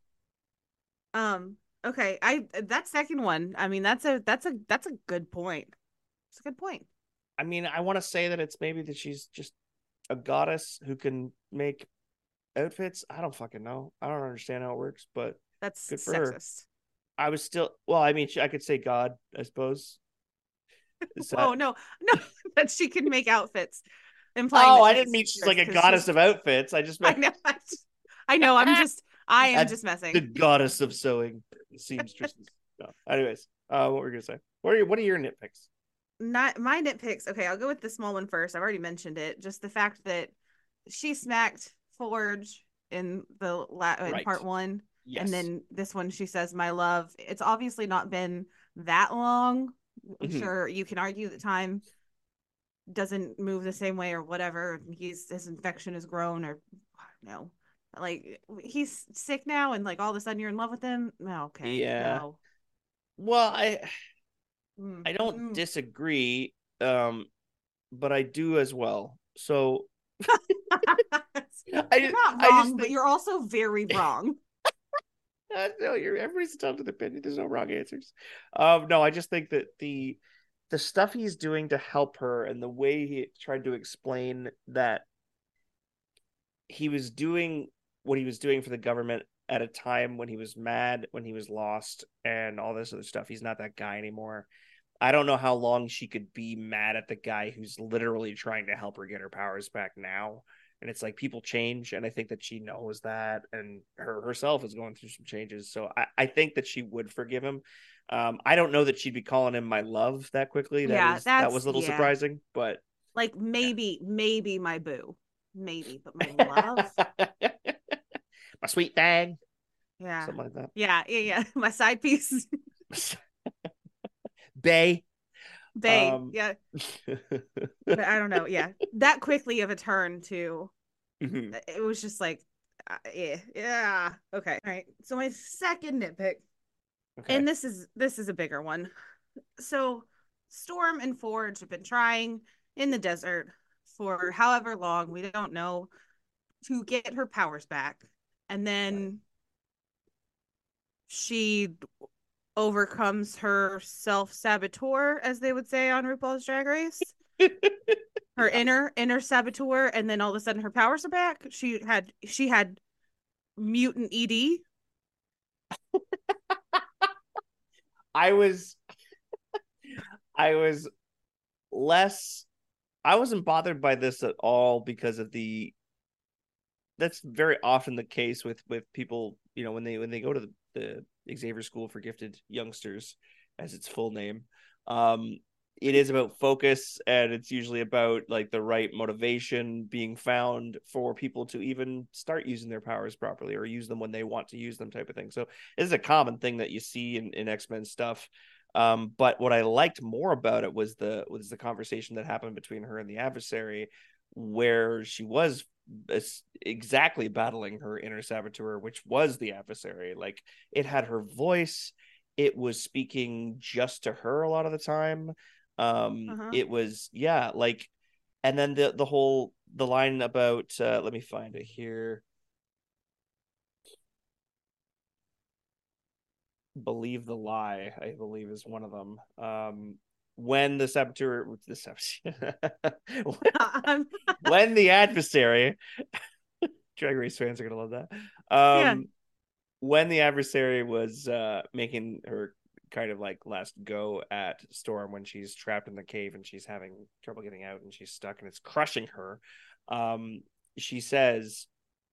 Okay. I that second one. I mean, that's a good point. It's a good point. I mean, I want to say that it's maybe that she's just a goddess who can make outfits. I don't fucking know. I don't understand how it works, but That's good for her. sexist. I was still, well, I mean, I could say God, I suppose. Is Oh that? no, no, that she can make outfits, implying Oh, that I she's didn't a mean she's like seamstress a because goddess she's. of outfits. I just I meant know. I know. I am just the messing. goddess of sewing, seamstresses. No. Anyways, what were we gonna say? What are your nitpicks? Not my nitpicks. Okay, I'll go with the small one first. I've already mentioned it. Just the fact that she smacked Forge in Right. part one, and Yes. then this one she says my love. It's obviously not been that long. I'm Mm-hmm. sure you can argue that time doesn't move the same way or whatever. His infection has grown or I don't know. Like he's sick now and like all of a sudden you're in love with him. No, okay, Yeah. no. Well, Mm. I don't Mm. disagree, but I do as well. So You're I not I just wrong, but think you're also very wrong. no, you're everybody's entitled to an opinion. There's no wrong answers. No, I just think that the stuff he's doing to help her and the way he tried to explain that he was doing what he was doing for the government at a time when he was mad, when he was lost, and all this other stuff. He's not that guy anymore. I don't know how long she could be mad at the guy who's literally trying to help her get her powers back now. And it's like people change, and I think that she knows that, and herself is going through some changes. So I think that she would forgive him. I don't know that she'd be calling him my love that quickly. Yeah, That was that's a little yeah. surprising, but Like maybe my boo. Maybe, but my love? yeah. My sweet thing, Yeah. something like that. Yeah. My side piece. Bay. Bae. Um, Yeah. But I don't know. Yeah. That quickly of a turn to mhm. it was just like yeah. Yeah. Okay. All right. So my second nitpick, Okay. and this is a bigger one. So Storm and Forge have been trying in the desert for however long, we don't know, to get her powers back. And Right. then she overcomes her self-saboteur, as they would say on RuPaul's Drag Race. Her Yeah. inner saboteur, and then all of a sudden her powers are back. She had mutant ED. I was I was less I wasn't bothered by this at all because of the that's very often the case with people, when they go to the Xavier School for Gifted Youngsters, as its full name. Um, it is about focus, and it's usually about like the right motivation being found for people to even start using their powers properly or use them when they want to use them, type of thing. So this is a common thing that you see in X-Men stuff. But what I liked more about it was the conversation that happened between her and the adversary, where she was exactly battling her inner saboteur, which was the adversary. Like, it had her voice, it was speaking just to her a lot of the time. Uh-huh. It was, yeah, like, and then the line about let me find it here. Believe the lie, I believe, is one of them. When the saboteur, when the adversary, Drag Race fans are gonna love that. Yeah. When the adversary was making her kind of like last go at Storm, when she's trapped in the cave and she's having trouble getting out and she's stuck and it's crushing her, she says,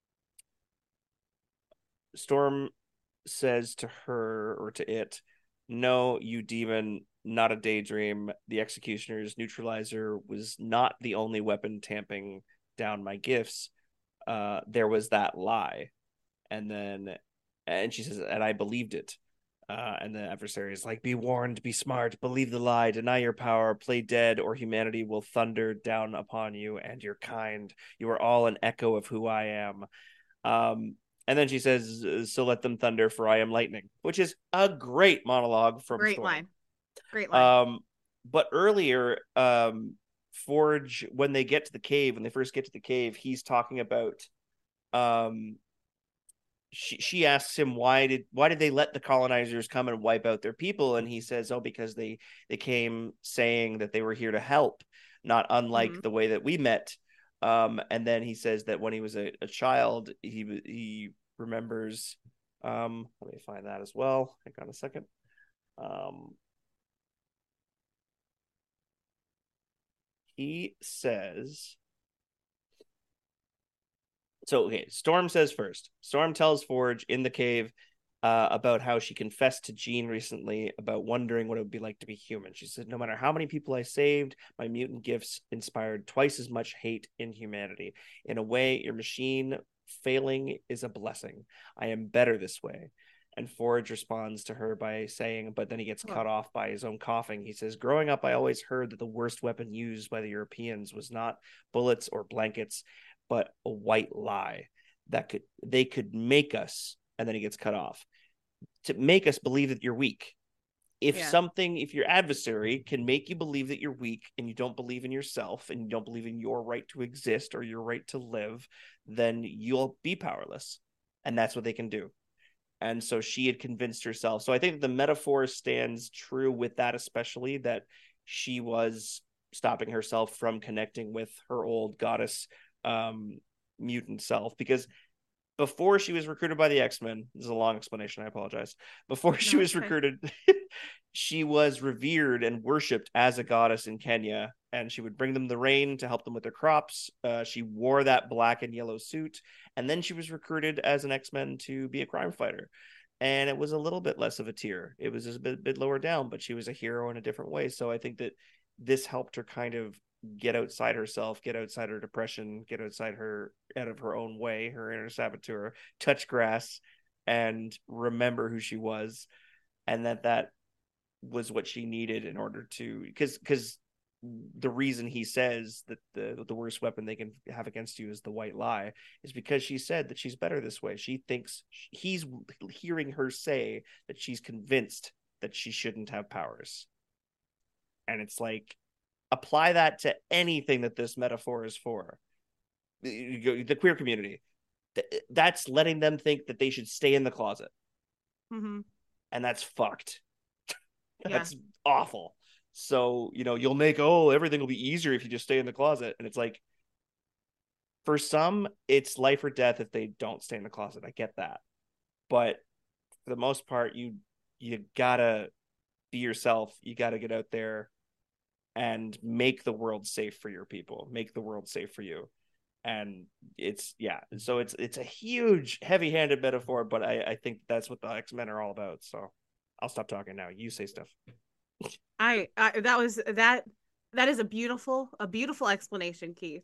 Storm says to her, or to it, "No, you demon, not a daydream. The executioner's neutralizer was not the only weapon tamping down my gifts. There was that lie." And then, and she says, "And I believed it." And the adversary is like, "Be warned, be smart, believe the lie, deny your power, play dead, or humanity will thunder down upon you and your kind. You are all an echo of who I am." Um, and then she says, "So let them thunder, for I am lightning," which is a great monologue from Great Storm. line. Great line. But earlier, Forge, when they get to the cave, when they first get to the cave, he's talking about, um, she asks him, why did they let the colonizers come and wipe out their people, and he says, "Oh, because they came saying that they were here to help, not unlike the way that we met." And then he says that when he was a child, he remembers, let me find that as well, hang on a second. He says, so okay, Storm says first. Storm tells Forge in the cave about how she confessed to Jean recently about wondering what it would be like to be human. She said, "No matter how many people I saved, my mutant gifts inspired twice as much hate in humanity. In a way, your machine failing is a blessing. I am better this way." And Forge responds to her by saying, but then he gets cut off by his own coughing. He says, "Growing up, I always heard that the worst weapon used by the Europeans was not bullets or blankets, but a white lie that they could make us," and then he gets cut off, "to make us believe that you're weak. Yeah. If your adversary can make you believe that you're weak and you don't believe in yourself and you don't believe in your right to exist or your right to live, then you'll be powerless." And that's what they can do. And so she had convinced herself. So I think the metaphor stands true with that, especially that she was stopping herself from connecting with her old goddess, mutant self, because before she was recruited by the X-Men, this is a long explanation, I apologize. Before she No, was okay. recruited, she was revered and worshipped as a goddess in Kenya, and she would bring them the rain to help them with their crops. She wore that black and yellow suit, and then she was recruited as an X-Men to be a crime fighter. And it was a little bit less of a tier. It was just a bit lower down, but she was a hero in a different way. So I think that this helped her kind of get outside herself, get outside her depression, get out of her own way, her inner saboteur, touch grass, and remember who she was, and that was what she needed in order to, because the reason he says that the worst weapon they can have against you is the white lie is because she said that she's better this way. She thinks he's hearing her say that she's convinced that she shouldn't have powers. And it's like, apply that to anything that this metaphor is for. The queer community, that's letting them think that they should stay in the closet. And that's fucked. Yeah. That's awful. So, you'll make, oh, everything will be easier if you just stay in the closet. And it's like, for some, it's life or death if they don't stay in the closet. I get that. But for the most part, you gotta be yourself. You gotta get out there and make the world safe for your people, make the world safe for you. And so it's a huge heavy-handed metaphor, but I think that's what the X-Men are all about. So I'll stop talking now, you say stuff. I that is a beautiful explanation, Keith.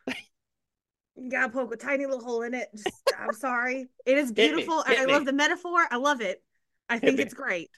You gotta poke a tiny little hole in it. I'm sorry. It is beautiful. I love the metaphor. I love it. I think it's great.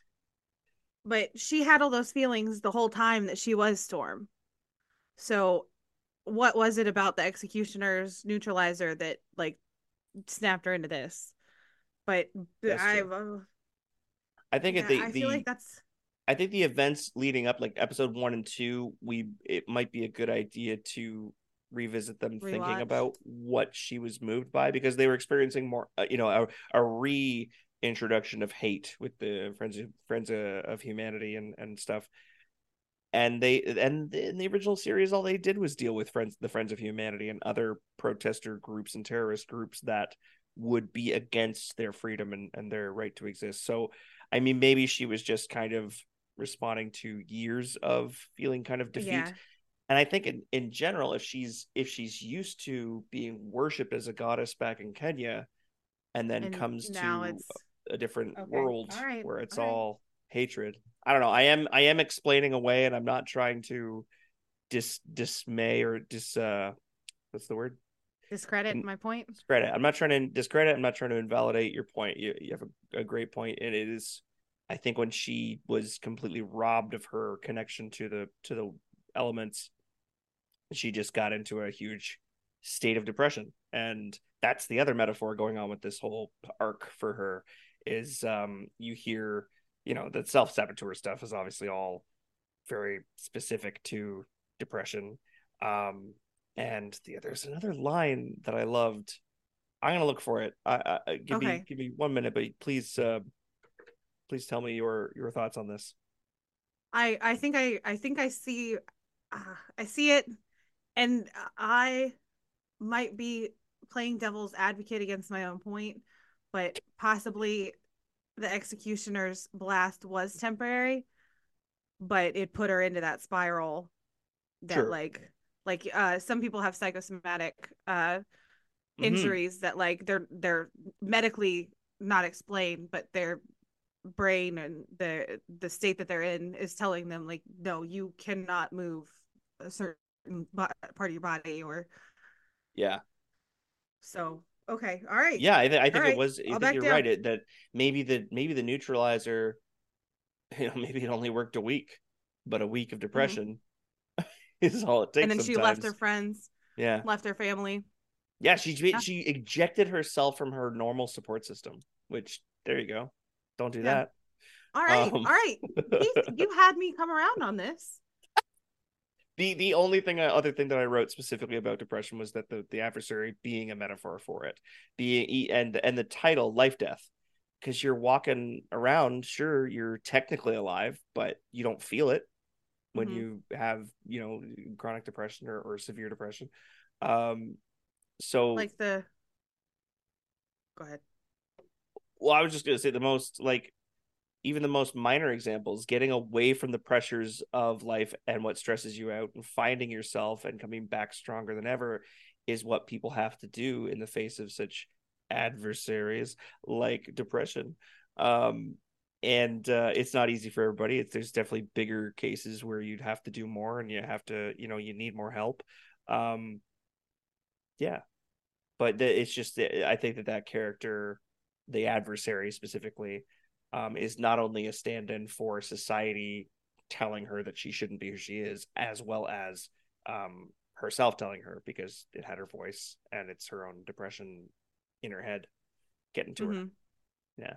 But she had all those feelings the whole time that she was Storm. So what was it about the executioner's neutralizer that like snapped her into this? But That's I, true. I think at yeah, I feel like that's I think the events leading up, like episode 1 and 2, it might be a good idea to revisit them, thinking rewatch. about what she was moved by, because they were experiencing more, a reintroduction of hate with the Friends of Humanity and stuff. And in the original series, all they did was deal with the Friends of Humanity and other protester groups and terrorist groups that would be against their freedom and their right to exist. So, I mean, maybe she was just kind of responding to years of feeling kind of defeat. Yeah, And I think in general, if she's used to being worshipped as a goddess back in Kenya, and then and comes now to it's a different okay. world All right, where it's all right. all hatred. I don't know. I am explaining away, and I'm not trying to dismay or what's the word? Discredit my point. Discredit. I'm not trying to discredit. I'm not trying to invalidate your point. You have a great point, and it is. I think when she was completely robbed of her connection to the elements, she just got into a huge state of depression. And that's the other metaphor going on with this whole arc for her is, you hear, the self-saboteur stuff is obviously all very specific to depression. And there's another line that I loved. I'm gonna look for it. Okay. Give me 1 minute, but please tell me your thoughts on this. I think I see it, and I might be playing devil's advocate against my own point, but possibly the executioner's blast was temporary, but it put her into that spiral that Sure. some people have psychosomatic Hmm. injuries that like they're medically not explained, but their brain and the state that they're in is telling them like, no, you cannot move a certain part of your body. Or Yeah. so okay, all right, Yeah, I all think it right, was. I I'll think back you're right. down. That maybe the neutralizer, maybe it only worked a week, but a week of Hmm. depression is all it And takes then she left her sometimes. friends, Yeah, left her family. yeah. Yeah, She ejected herself from her normal support system. Which, there you go. Don't do yeah. that. All right, Um, all right, Heath, you had me come around on this. the only other thing that I wrote specifically about depression was that the adversary being a metaphor for it, being and the title life death, because you're walking around, sure, you're technically alive, but you don't feel it when Hmm. you have, chronic depression or severe depression. um so Like the Go ahead. well, I was just going to say, the most, like, even the most minor examples, getting away from the pressures of life and what stresses you out and finding yourself and coming back stronger than ever, is what people have to do in the face of such adversaries like depression. um and it's not easy for everybody. There's definitely bigger cases where you'd have to do more, and you have to, you need more help. um yeah, but it's just, I think that character, the adversary specifically, is not only a stand-in for society telling her that she shouldn't be who she is, as well as, herself telling her, because it had her voice and it's her own depression in her head getting to her. Hmm. Yeah.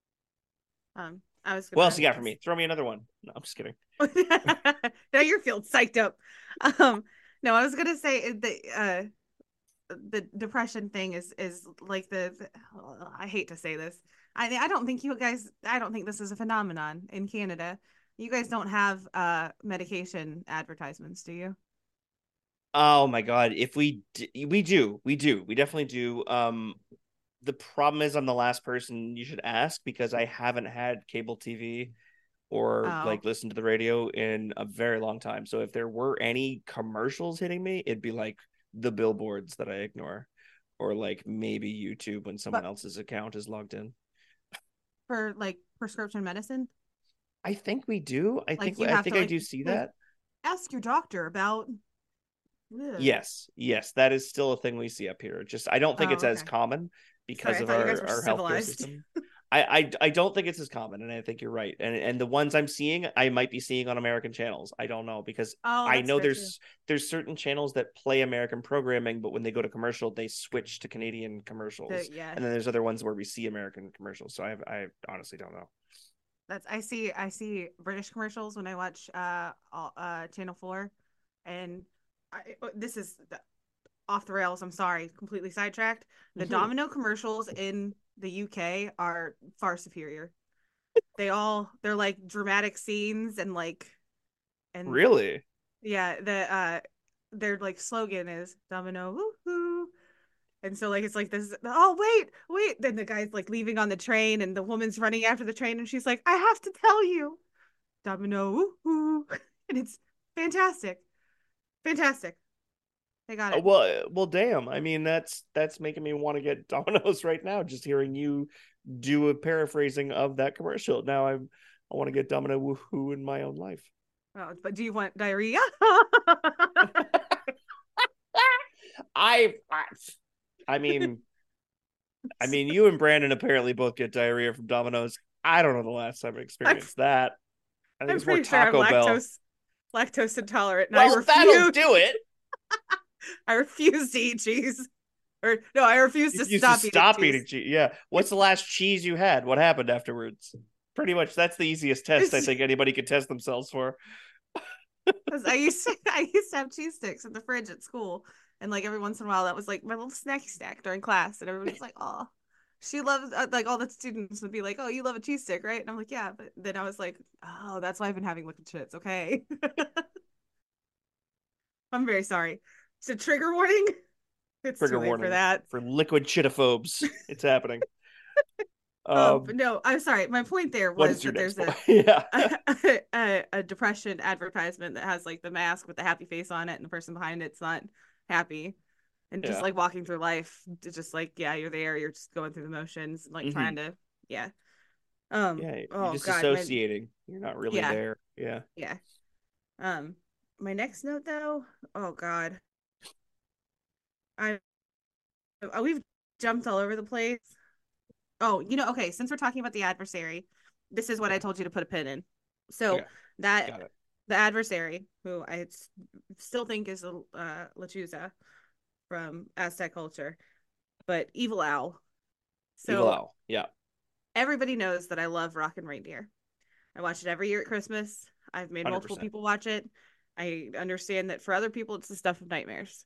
I was What else gonna you got for me? Throw me another one. No, I'm just kidding. now you're feeling psyched up. Um, no, I was gonna say the depression thing is like I hate to say this. I don't think you guys I don't think this is a phenomenon in Canada. You guys don't have medication advertisements, do you? Oh my god, if we definitely do. The problem is, I'm the last person you should ask, because I haven't had cable TV or Oh, like listen to the radio in a very long time. So if there were any commercials hitting me, it'd be like the billboards that I ignore, or like maybe YouTube when someone but else's account is logged in. for like prescription medicine, I think we do. like you I have think to I do see like that. ask your doctor about. Ugh. Yes, yes, that is still a thing we see up here. Just, I don't think Oh, it's as okay. common Sorry, because I of thought you guys were our healthcare civilized. system. I don't think it's as common, and I think you're right. And the ones I'm seeing, I might be seeing on American channels. I don't know because Oh, I that's know fair too. there's certain channels that play American programming, but when they go to commercial, they switch to Canadian commercials. Yeah, And then there's other ones where we see American commercials. So I honestly don't know. that's I see British commercials when I watch Channel 4, and this is off the rails. I'm sorry, completely sidetracked. The Domino commercials in the UK are far superior. They're like dramatic scenes and like and Really? yeah, their like slogan is Domino woohoo. And so like it's like this, oh wait. Then the guy's like leaving on the train and the woman's running after the train and she's like, I have to tell you, Domino woohoo. And it's fantastic. Fantastic. They got it. Well, damn. I mean, that's making me want to get Domino's right now. Just hearing you do a paraphrasing of that commercial. Now I want to get Domino woohoo in my own life. Oh, but do you want diarrhea? I, I mean, you and Brandon apparently both get diarrhea from Domino's. I don't know the last time I experienced that. I think I'm it's more pretty sure I'm Taco Bell. lactose intolerant, and Well, that'll do it. I refuse to eat cheese. Or no, I refuse to stop eating cheese. Yeah. What's the last cheese you had? What happened afterwards? Pretty much that's the easiest test I think anybody could test themselves for. Because I used to have cheese sticks in the fridge at school. And like every once in a while that was like my little snacky snack during class. And everybody's like, oh, she loves like all the students would be like, oh, you love a cheese stick, right? And I'm like, yeah. But then I was like, oh, that's why I've been having liquid shits. Okay. I'm very sorry. It's a trigger warning. It's trigger too late warning for that. For liquid chitophobes. It's happening. But no, I'm sorry. My point there was that there's a depression advertisement that has like the mask with the happy face on it, and the person behind it's not happy, and just like walking through life, it's just like you're there, you're just going through the motions, like trying to you're disassociating. You're not really there. Yeah. My next note though, oh god, we've jumped all over the place. Oh, okay, since we're talking about the adversary, this is what I told you to put a pin in. So the adversary, who I still think is Lechuza from Aztec culture, but Evil Owl. So Evil Owl, yeah. Everybody knows that I love Rockin' Reindeer. I watch it every year at Christmas. I've made 100%. Multiple people watch it. I understand that for other people, it's the stuff of nightmares.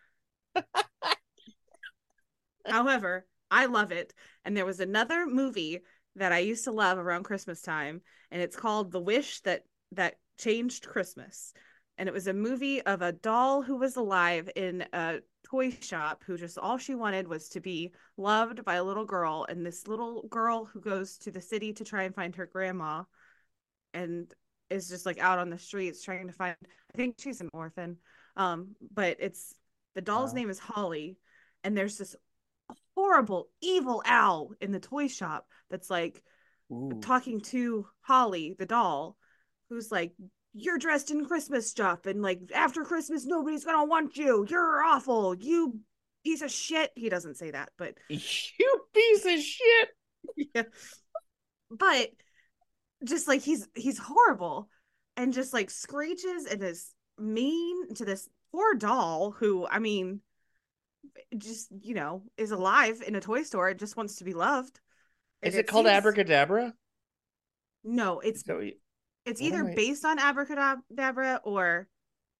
However, I love it. And there was another movie that I used to love around Christmas time, and it's called The Wish That Changed Christmas. And it was a movie of a doll who was alive in a toy shop who just all she wanted was to be loved by a little girl. And this little girl who goes to the city to try and find her grandma and is just like out on the streets trying to find, I think she's an orphan. But the doll's name is Holly, and there's this horrible evil owl in the toy shop that's like talking to Holly the doll, who's like, you're dressed in Christmas stuff, and like after Christmas nobody's gonna want you, you're awful, you piece of shit. He doesn't say that, but you piece of shit. Yeah, but just like he's horrible and just like screeches and is mean to this poor doll who, I mean, just is alive in a toy store. It just wants to be loved. Is it called Abracadabra? No, it's either based on Abracadabra or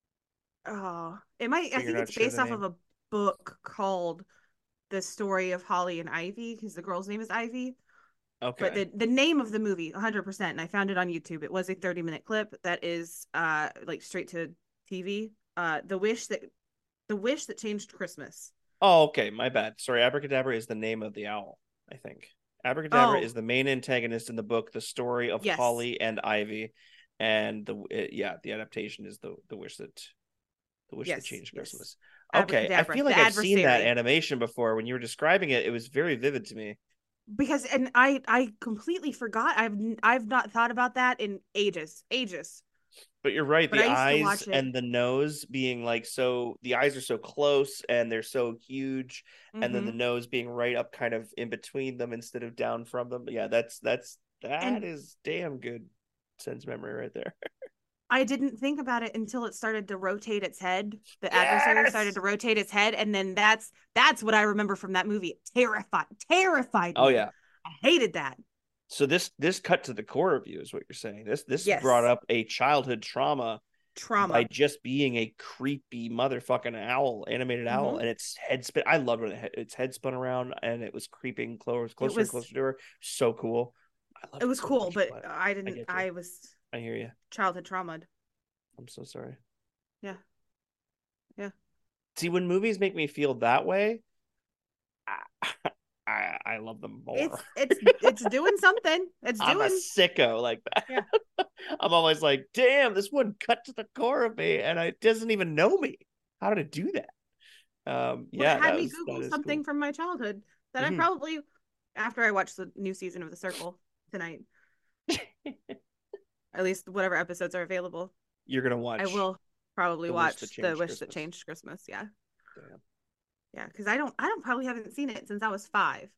it might. I think it's based off of a book called The Story of Holly and Ivy, because the girl's name is Ivy. Okay. But the name of the movie, 100%, and I found it on YouTube. It was a 30-minute clip that is like straight to TV. The Wish That Changed Christmas. Oh, okay. My bad. Sorry. Abracadabra is the name of the owl, I think. Abracadabra is the main antagonist in the book, The Story of Holly and Ivy. And the adaptation is the Wish That Changed Christmas. Okay. I feel like I've seen that animation before. When you were describing it, it was very vivid to me. Because I completely forgot. I've not thought about that in ages. But you're right. But The I used to eyes watch it. and the nose being like so, the eyes are so close and they're so huge, and then the Hmm. nose being right up kind of in between them instead of down from them. But yeah, that And is damn good sense memory right there. I didn't think about it until it started to rotate its head. The adversary started Yes. to rotate its head, and then that's what I remember from that movie. Terrified Oh me. yeah. I hated that. So this cut to the core of you is what you're saying. This brought Yes, up a childhood trauma by trauma. just being a creepy motherfucking owl, animated owl, Hmm. and its head spin. I loved when its head spun around and it was creeping It closer and was closer to her. So cool. I it loved it was so cool, much. but But I I didn't. get you. I was I hear you. childhood traumatized. I'm so sorry. Yeah, yeah. See, when movies make me feel that way, I, I love them more. It's doing something. It's I'm a doing. sicko like that. Yeah. I'm always like, damn, this one cut to the core of me, and it doesn't even know me. How did it do that? Well, it Yeah, had me that Google is cool. something from my childhood that I Mhm. probably, after I watch the new season of The Circle tonight, at least whatever episodes are available, You're gonna I watch will probably The Wish That watch The Changed Wish That Christmas. Changed Christmas. Yeah. Damn. Yeah. Because I don't probably haven't seen it since I was 5.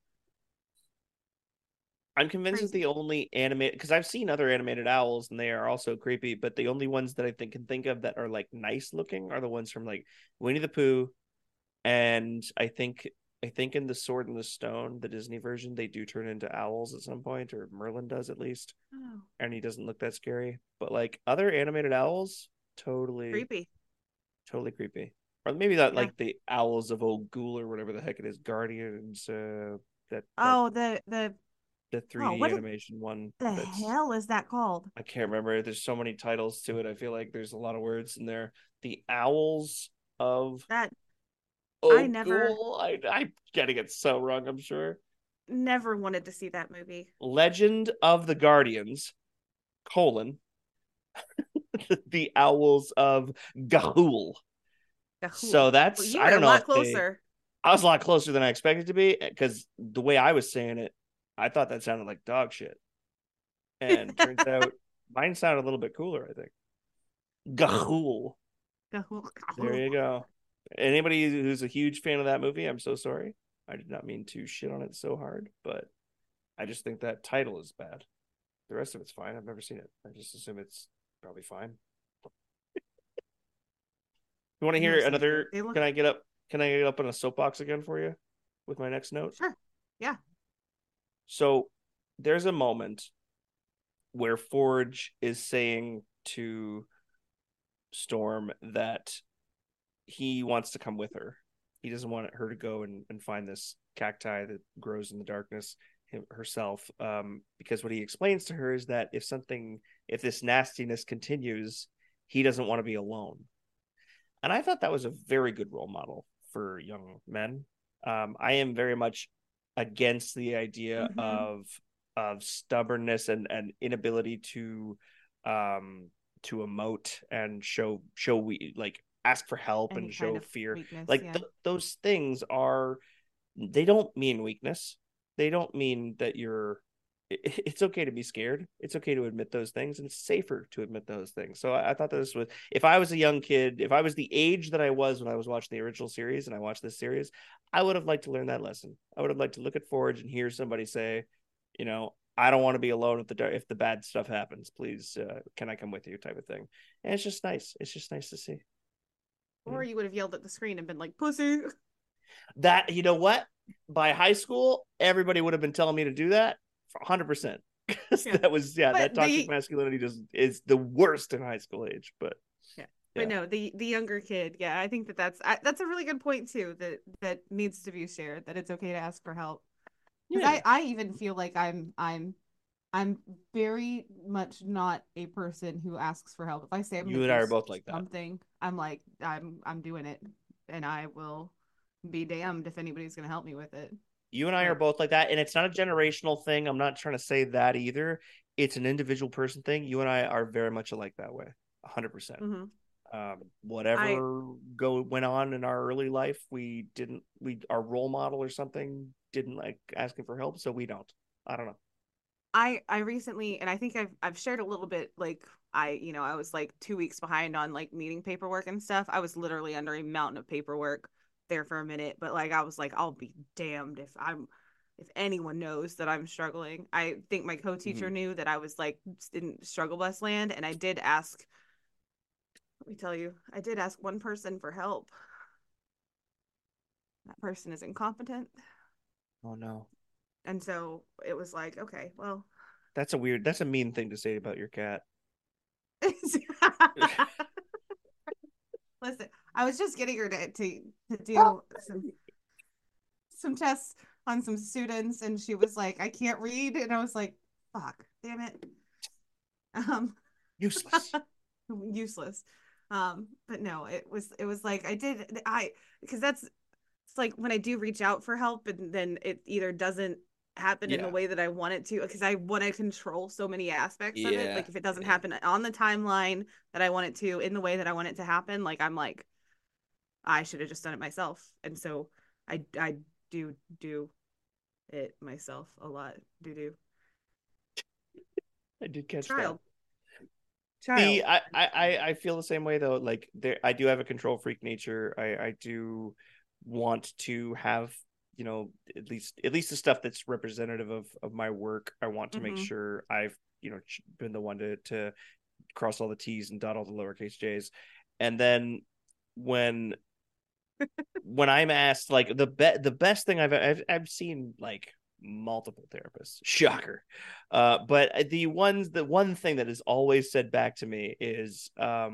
I'm convinced that Crazy. the only animated, because I've seen other animated owls and they are also creepy, but the only ones that I can think of that are like nice looking are the ones from like Winnie the Pooh, and I think in the Sword and the Stone, the Disney version, they do turn into owls at some point, or Merlin does at least, Oh, and he doesn't look that scary. But like other animated owls, totally, creepy. totally creepy. Or maybe not Yeah. like the owls of Old Ghoul or whatever the heck it is, Guardians. That Oh, the oh, 3D what animation one. the That's hell is that called? I can't remember. There's so many titles to it. I feel like there's a lot of words in there. The Owls of That I Old never, Ghoul. I'm getting it so wrong. I'm sure. never wanted to see that movie. Legend of the Guardians: colon the Owls of Ga'Hoole. Gahul. So Well, that's you I were a don't know lot if they. closer. I was a lot closer than I expected to be because the way I was saying it, I thought that sounded like dog shit, and turns out mine sounded a little bit cooler. I think Ga'Hoole. Gahul. There you go. Anybody who's a huge fan of that movie, I'm so sorry. I did not mean to shit on it so hard, but I just think that title is bad. The rest of it's fine. I've never seen it. I just assume it's probably fine. You want to I've hear never seen it either. another? They look Can I get up? Can I get up on a soapbox again for you with my next note? sure. Yeah. So there's a moment where Forge is saying to Storm that he wants to come with her. He doesn't want her to go and find this cacti that grows in the darkness herself. Because what he explains to her is that if this nastiness continues, he doesn't want to be alone. And I thought that was a very good role model for young men. I am very much against the idea Mm-hmm. of stubbornness and inability um to emote and show we like ask for help Any and kind show of fear. weakness. Like Yeah. those things are, they don't mean weakness. They don't mean that it's okay to be scared. It's okay to admit those things, and it's safer to admit those things. So I thought this was, if I was a young kid, if I was the age that I was when I was watching the original series and I watched this series, I would have liked to learn that lesson. I would have liked to look at Forge and hear somebody say, I don't want to be alone if the bad stuff happens. Please, can I come with you? Type of thing. And it's just nice. It's just nice to see. You Or know you would have yelled at the screen and been like, "Pussy." that. You know what? By high school, everybody would have been telling me to do that 100%. Yeah. That was, yeah, But that toxic masculinity just is the worst in high school age. But yeah. But yeah, no, the younger kid. Yeah, I think that's a really good point too. That needs to be shared. That it's okay to ask for help. Because yeah, I even feel like I'm very much not a person who asks for help. If I say I'm you going and to I do are both like that. something, I'm like I'm doing it, and I will be damned if anybody's going to help me with it. You and I are But both like that, and it's not a generational thing. I'm not trying to say that either. It's an individual person thing. You and I are very much alike that way, 100%. mhm. I Whatever go went on in our early life, we our role model or something didn't like asking for help, so we don't. I don't know. I recently, and I think I've shared a little bit like I was like 2 weeks behind on like meeting paperwork and stuff. I was literally under a mountain of paperwork there for a minute, but like I was like, I'll be damned if anyone knows that I'm struggling. I think my co-teacher Mhm. knew that I was like in struggle bus land, and I did ask. Let me tell you, I did ask one person for help. That person is incompetent, Oh no. and so it was like, okay, well. That's a mean thing to say about your cat. Listen, I was just getting her to do some tests on some students, and she was like, I can't read, and I was like, fuck, damn it. Um Useless. Useless. But no, it was like I because that's it's like when I do reach out for help and then it either doesn't happen in the Yeah. way that I want it to, because I want to control so many aspects of it. Yeah. Like if it doesn't Yeah. happen on the timeline that I want it to, in the way that I want it to happen, like I'm like, I should have just done it myself. And so I do it myself a lot. Do I did catch that. child See, child. I feel the same way though. Like I do have a control freak nature. I do want to have, at least the stuff that's representative of my work. I want to make Mm-hmm. sure I've, been the one to cross all the T's and dot all the lowercase J's. And then when when I'm asked, like the best thing I've seen, like multiple therapists, shocker, but the one thing that is always said back to me is,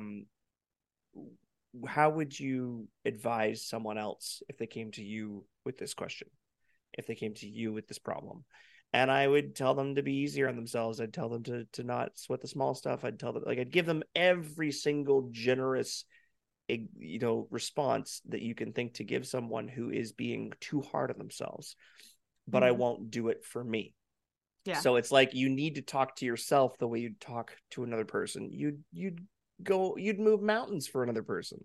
how would you advise someone else if they came to you with this question, if they came to you with this problem? And I would tell them to be easier on themselves. I'd tell them to not sweat the small stuff. I'd tell them, like, I'd give them every single generous, response that you can think to give someone who is being too hard on themselves, but I Mm-hmm. won't do it for me. Yeah. So it's like you need to talk to yourself the way you'd talk to another person. You'd move mountains for another person.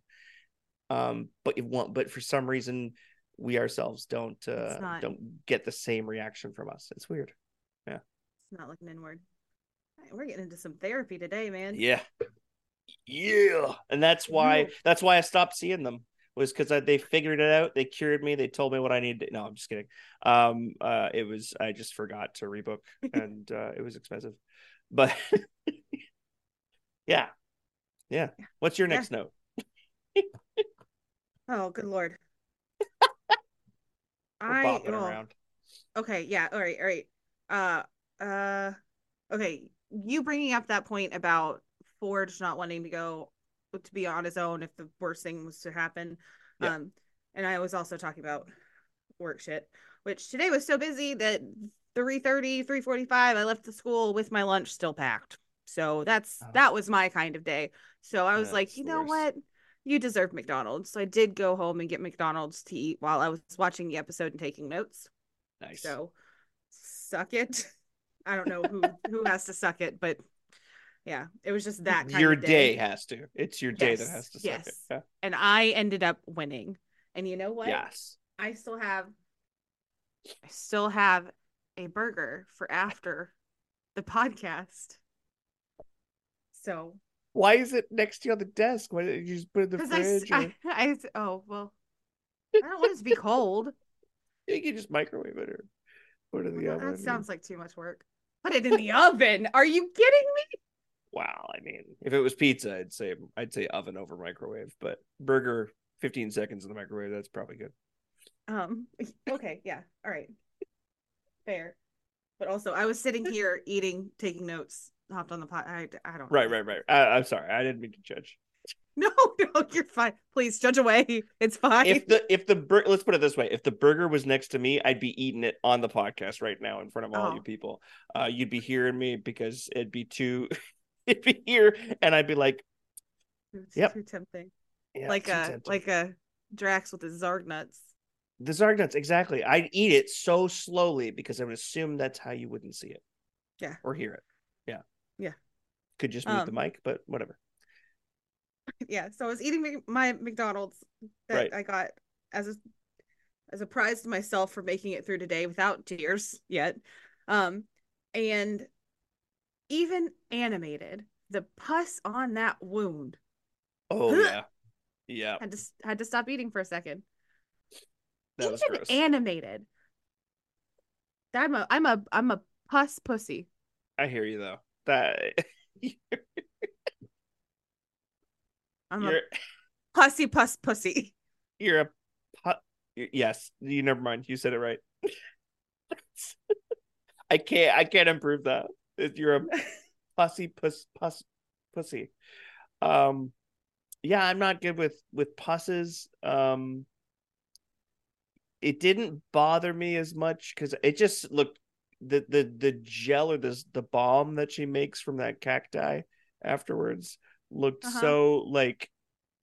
But for some reason we ourselves It's not don't get the same reaction from us. It's weird. Yeah. it's not looking inward. All right, we're getting into some therapy today, man. Yeah. Yeah. And that's why You I stopped seeing them, was because they figured it out. They cured me. They told me what I needed. No, I'm just kidding. It was, I just forgot to rebook, and it was expensive. But yeah. Yeah. What's your yeah. next note? Oh, good lord. We're I bopping well, around. okay, yeah, all right, all right. Uh okay, you bringing up that point about Forge not wanting to go to be on his own if the worst thing was to happen. Yeah. And I was also talking about work shit, which today was so busy that 3:30, 3:45, I left the school with my lunch still packed. So Oh, that was my kind of day. So I was like, that's you the know worst. what? You deserve McDonald's. So I did go home and get McDonald's to eat while I was watching the episode and taking notes. Nice. So suck it. I don't know who has to suck it, but yeah, it was just that kind Your of day. day has to. It's your day that Yes, has to suck it. yes. Yeah. And I ended up winning. And you know what? Yes. I still have a burger for after the podcast. So, Why is it next to you on the desk? Why didn't you just put it in the because fridge? Or oh, well, I don't want it to be cold. you can just microwave it or put it in the Well, that oven. sounds like too much work. Put it in the oven. Are you kidding me? Wow. I mean, if it was pizza, I'd say oven over microwave, but burger 15 seconds in the microwave, that's probably good. Um, okay, yeah. All right. Fair. But also, I was sitting here eating, taking notes, hopped on the pot. I don't Right, know. right, right. I'm sorry. I didn't mean to judge. No, no, you're fine. Please judge away. It's fine. If the let's put it this way, if the burger was next to me, I'd be eating it on the podcast right now in front of all you Oh, people. You'd be hearing me because it'd be too it'd be here, and I'd be like, it's yep, too tempting. yeah, Like too a tempting. like a Drax with his Zarg nuts. The Zarg nuts, exactly. I'd eat it so slowly because I would assume that's how you wouldn't see it Yeah, or hear it. Yeah, yeah. could just mute the Um, mic, but whatever. yeah. So I was eating my McDonald's that Right. I got as a prize to myself for making it through today without tears yet. Um, and even animated the pus on that wound. Oh yeah. Yeah. Had to stop eating for a second. That was Even gross. animated. I'm a pus pussy. I hear you though. That I'm a you're pussy pussy. you're a yes, you never mind. You said it right. I can't improve that. You're a pussy. Um yeah, I'm not good with pusses. It didn't bother me as much because it just looked the gel or the balm that she makes from that cacti afterwards looked Uh-huh. so like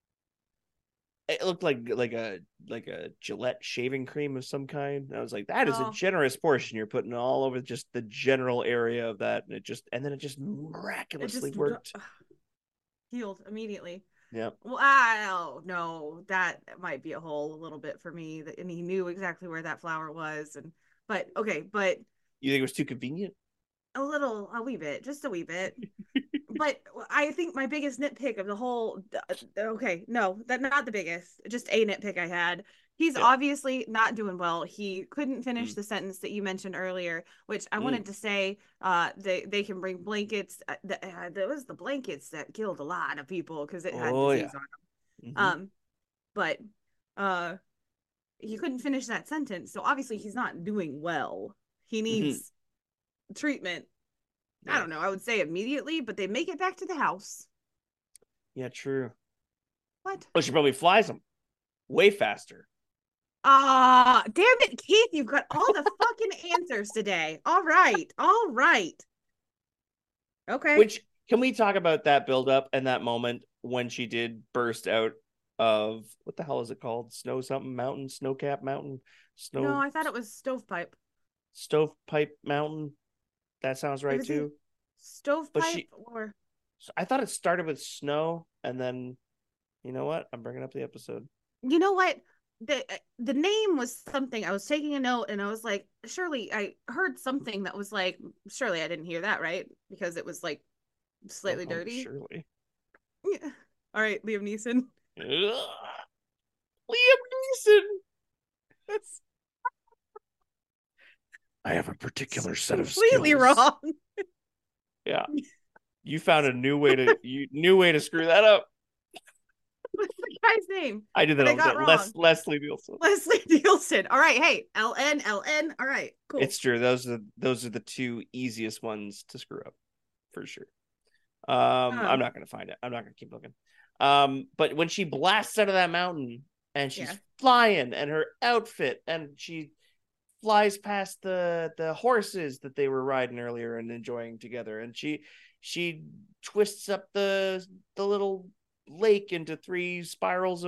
it looked like a Gillette shaving cream of some kind. I was like, that is a Oh, generous portion you're putting all over just the general area of that, and then it just it miraculously just worked. healed immediately. Yeah. Wow, no, that might be a hole a little bit for me. And he knew exactly where that flower was, and but okay, but You think it was too convenient? a wee bit, just a wee bit. But I think my biggest nitpick of the whole, okay, no, that not the biggest, just a nitpick I had. He's Yeah. obviously not doing well. He couldn't finish Mm. the sentence that you mentioned earlier, which I Mm. wanted to say. They can bring blankets. There was the blankets that killed a lot of people because it had Oh yeah. disease on them. Hmm. But uh, he couldn't finish that sentence, so obviously he's not doing well. He Hmm. needs treatment. I Yeah. don't know. I would say immediately, but they make it back to the house. Yeah. True. What? Oh, she probably flies them way faster. Ah, damn it, Keith, you've got all the fucking answers today. All right. All right. Okay. Which can we talk about that build up and that moment when she did burst out of what the hell is it called? Snow something mountain, snowcap mountain, No, snow I thought it was stovepipe. stovepipe mountain. That sounds It right was a too. But stovepipe or I thought it started with snow and then you know what? I'm bringing up the episode. you know what? The name was something. I was taking a note and I was like, surely I heard something that was like, surely I didn't hear that right because it was like slightly Oh, dirty. surely. Yeah. All right, Liam Neeson. Ugh. Liam Neeson. That's I have a particular set of completely skills. wrong. Yeah. You found a new way to screw that up. What's the guy's name I did that that I all the got time. wrong? Leslie Nielsen. Leslie Nielsen. All right, hey, LN. All right, cool. It's true. Those are the two easiest ones to screw up for sure. I'm Um, not gonna find it. I'm not gonna keep looking. But when she blasts out of that mountain and she's yeah. flying and her outfit and she flies past the horses that they were riding earlier and enjoying together and she twists up the little lake into three spirals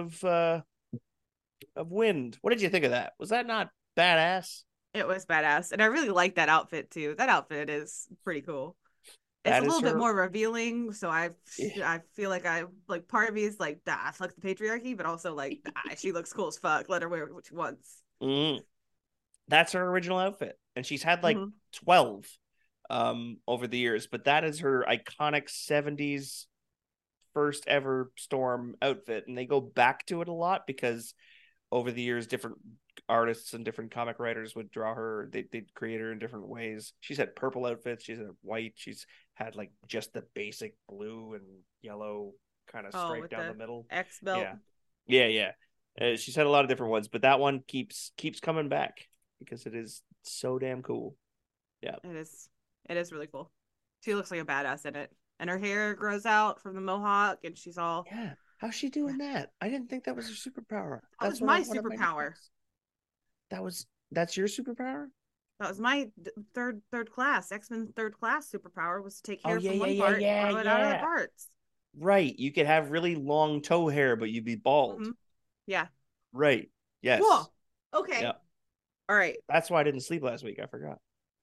of wind. What did you think of that? Was that not badass? It was badass, and I really like that outfit too. That outfit is pretty cool. It's a That is little bit her. more revealing, so Yeah. I feel like I like part of me is like, ah, fuck the patriarchy, but also like, ah, she looks cool as fuck. Let her wear what she wants. Mm. That's her original outfit, and she's had like Mm-hmm. 12 over the years, but that is her iconic 70s first ever Storm outfit, and they go back to it a lot because over the years different artists and different comic writers would draw her. They'd create her in different ways. She's had purple outfits, she's had white, she's had like just the basic blue and yellow kind of Oh, stripe with down the the middle. X belt. Yeah, yeah. She's had a lot of different ones, but that one keeps coming back because it is so damn cool. Yeah. It is. It is really cool. She looks like a badass in it, and her hair grows out from the mohawk, and she's all. Yeah. How's she doing that? I didn't think that was her superpower. That That's was my one of my superpower. nitpicks. That's your superpower? That was my third class X-Men third class superpower was to take Oh hair yeah, from yeah, one yeah, part and yeah, grow it out of the yeah. parts. Right. You could have really long toe hair, but you'd be bald. Hmm. Yeah. Right. Whoa. Yes. Okay. Yeah. All right. That's why I didn't sleep last week. I forgot.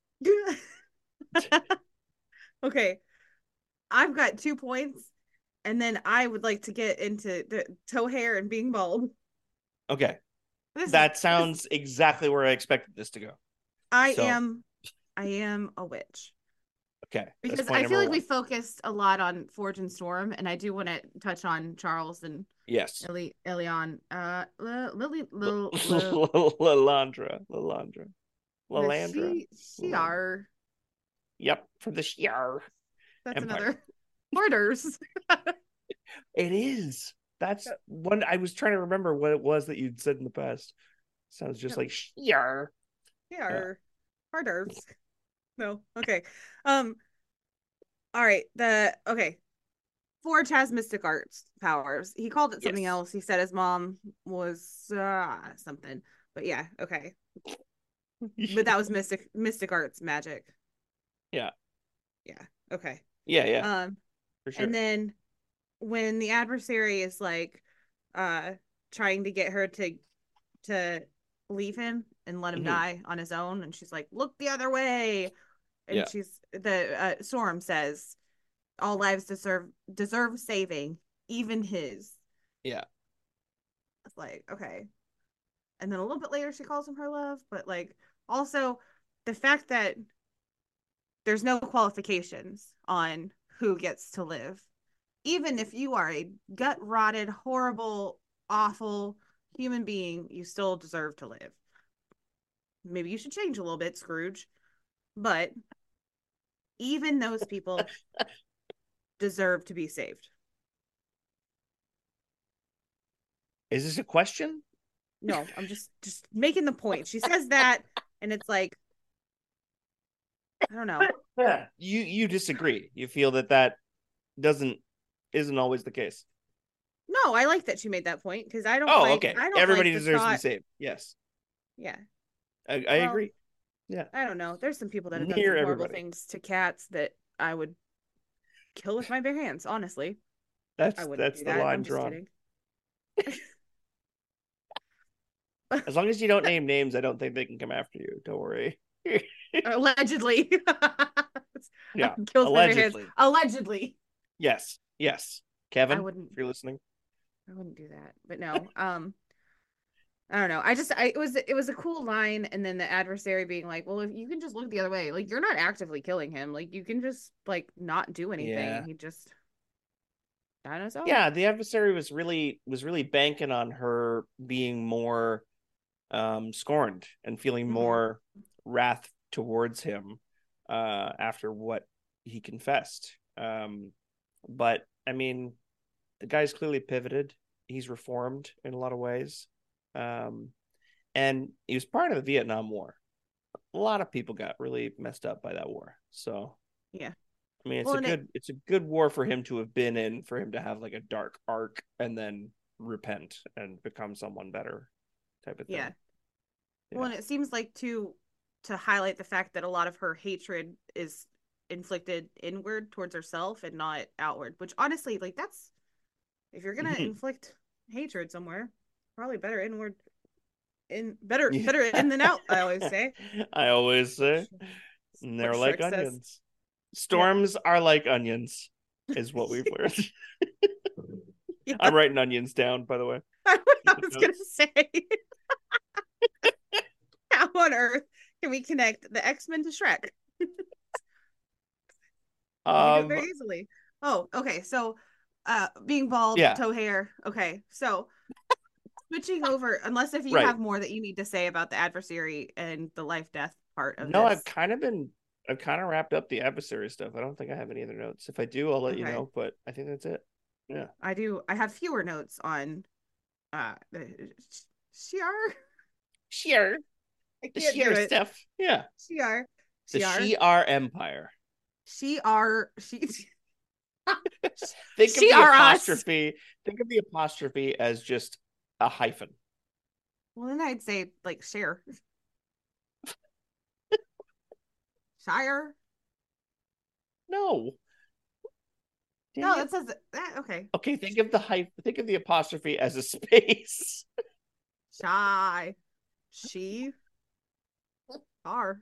Okay. I've got 2 points, and then I would like to get into the toe hair and being bald. Okay. This is That this. sounds exactly where I expected this to go. I So am. I am a witch. Okay, that's Because point I feel number like we one. focused a lot on Forge and Storm, and I do want to touch on Charles and Yes. Elion. Lalandra. The Lalandra. she are. Yep, from the Shi'ar That's Empire. another orders. It is. That's one. I was trying to remember what it was that you'd said in the past. Sounds just like Shi'ar. They Yeah. are orders. No, okay. All right. Forge has mystic arts powers. He called it something Yes. else. He said his mom was something. But yeah, okay. But that was mystic arts magic. Yeah. Yeah. Okay. Yeah. Um For and sure. then when the adversary is like trying to get her to leave him and let him Hmm. die on his own, and she's like, look the other way, and Yeah. she's the Storm says all lives deserve saving, even his. Yeah. It's like, okay. And then a little bit later she calls him her love, but like also the fact that there's no qualifications on who gets to live. Even if you are a gut rotted, horrible, awful human being, you still deserve to live. Maybe you should change a little bit, Scrooge. But even those people deserve to be saved. Is this a question? No, I'm just making the point. She says that, and it's like, I don't know. Yeah. You disagree. You feel that doesn't isn't always the case. No, I like that she made that point because Oh, okay. I don't like Everybody the deserves to be thought. saved. Yes. Yeah. I Well, agree. Yeah. I don't know. There's some people that have done Near some horrible everybody. things to cats that I would kill with my bare hands, honestly. I wouldn't That's do the that. I'm line just drawn. kidding. As long as you don't name names, I don't think they can come after you. Don't worry. Allegedly. I Yeah. would kill with my bare hands. Allegedly. Allegedly. Yes. Yes. I Kevin, wouldn't if you're listening. I wouldn't do that. But no. I don't know. It was a cool line, and then the adversary being like, "Well, if you can just look the other way, like you're not actively killing him, like you can just like not do anything," Yeah. and he just died on his own. Yeah, the adversary was really banking on her being more scorned and feeling Mm-hmm. more wrath towards him after what he confessed. But I mean, the guy's clearly pivoted. He's reformed in a lot of ways. Um, and he was part of the Vietnam War. A lot of people got really messed up by that war. So, Yeah. I mean, Well, and it's a good war for him to have been in, for him to have like a dark arc and then repent and become someone better type of yeah. thing. Well, Yeah. and it seems like to highlight the fact that a lot of her hatred is inflicted inward towards herself and not outward, which honestly, like that's if you're gonna inflict hatred somewhere, probably better in than out, I always say. I always say, and What they're like Shrek says. onions. Yeah. Storms are like onions, is what we've learned. Yeah. I'm writing onions down, by the way. I was gonna say. How on earth can we connect the X-Men to Shrek? We do it very Um, easily. Oh, okay. So being bald, yeah, toe hair. Okay. So switching over, unless if you right. have more that you need to say about the adversary and the life death part of No, this. I've kind of wrapped up the adversary stuff. I don't think I have any other notes. If I do, I'll let you Okay. know. But I think that's it. Yeah. I do. I have fewer notes on the Shiar. Sure. I The can't do sheer it. stuff. Yeah. Shiar. The Shiar. Shi'ar Empire. She Think of she the are us. apostrophe. Think of the apostrophe as just a hyphen. Well, then I'd say like share. Shire. No. Dang No, it. that says that. Okay. Okay, think of the apostrophe as a space. Shy. She are.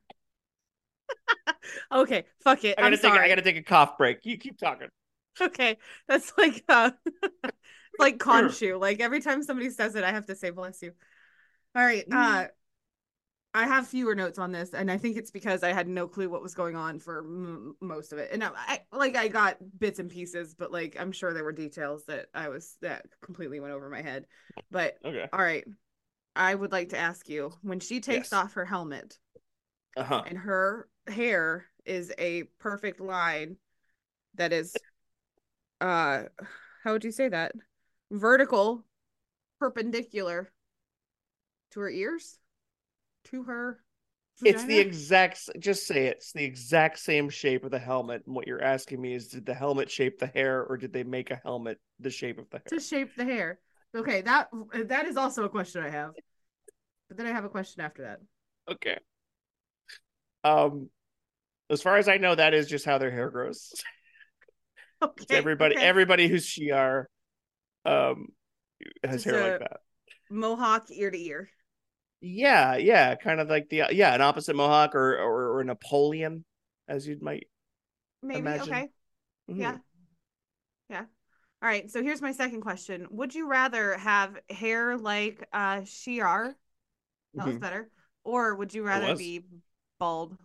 Okay. Fuck it. I'm I sorry. gotta take a cough break. You keep talking. Okay. That's like like Khonshu. Like every time somebody says it, I have to say bless you. All right. I have fewer notes on this, and I think it's because I had no clue what was going on for most of it. And I got bits and pieces, but like I'm sure there were details that completely went over my head. But Okay. all right, I would like to ask you, when she takes Yes. off her helmet Uh-huh. and her hair is a perfect line that is uh how would you say that? Vertical, perpendicular to her ears, to her It's the vagina. just say it. It's the exact same shape of the helmet. And what you're asking me is, did the helmet shape the hair, or did they make a helmet the shape of the To hair? shape the hair. Okay, that is also a question I have. But then I have a question after that. Okay. Um, as far as I know, that is just how their hair grows. It's Okay, okay. everybody who's Shi'ar um has Just hair like a that. mohawk ear to ear. Yeah, yeah, kind of like the an opposite Mohawk or a Napoleon, as you might Maybe. imagine. Okay. Hmm. Yeah. Yeah. All right. So here's my second question. Would you rather have hair like Shiar? That was Hmm. better. Or would you It rather was. be bald?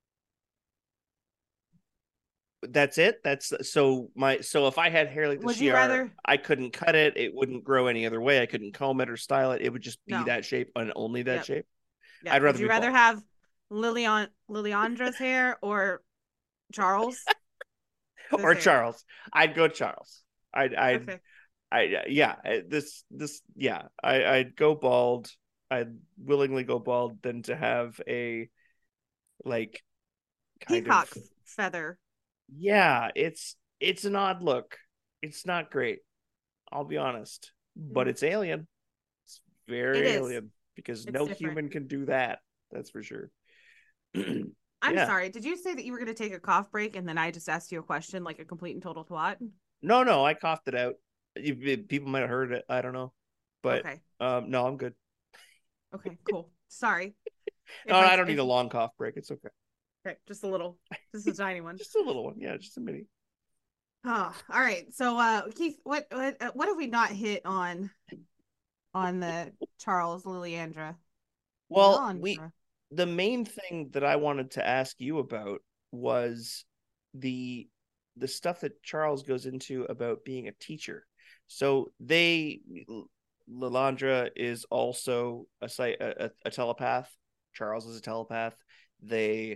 That's it. That's so if I had hair like the Would you Shi'ar, rather I couldn't cut it. It wouldn't grow any other way. I couldn't comb it or style it. It would just be no. that shape and only that Yep. shape. Yep. I'd Would rather you be rather bald. have Liliandra's hair or Charles' Or hair? Charles. I'd go Charles. I'd Okay. yeah, yeah, I'd go bald. I'd willingly go bald than to have a like kind of Peacock feather. yeah, it's an odd look. It's not great. I'll be honest, but Mm. it's alien. It's It very is. alien because It's no different. human can do that. That's for sure. I'm Yeah. sorry. Did you say that you were going to take a cough break and then I just asked you a question like a complete and total twat? No, no, I coughed it out. People might have heard it. I don't know, but Okay. no, I'm good. Okay. Cool. Sorry. No, If I I don't need if a long cough break. It's okay. okay, just a little, just a tiny one. Just a little one. Yeah, just a mini. Oh, all right. So, Keith, what have we not hit on the Charles Liliandra? Well, we Liliandra. the main thing that I wanted to ask you about was the the stuff that Charles goes into about being a teacher. So Lalandra is also a telepath. Charles is a telepath. They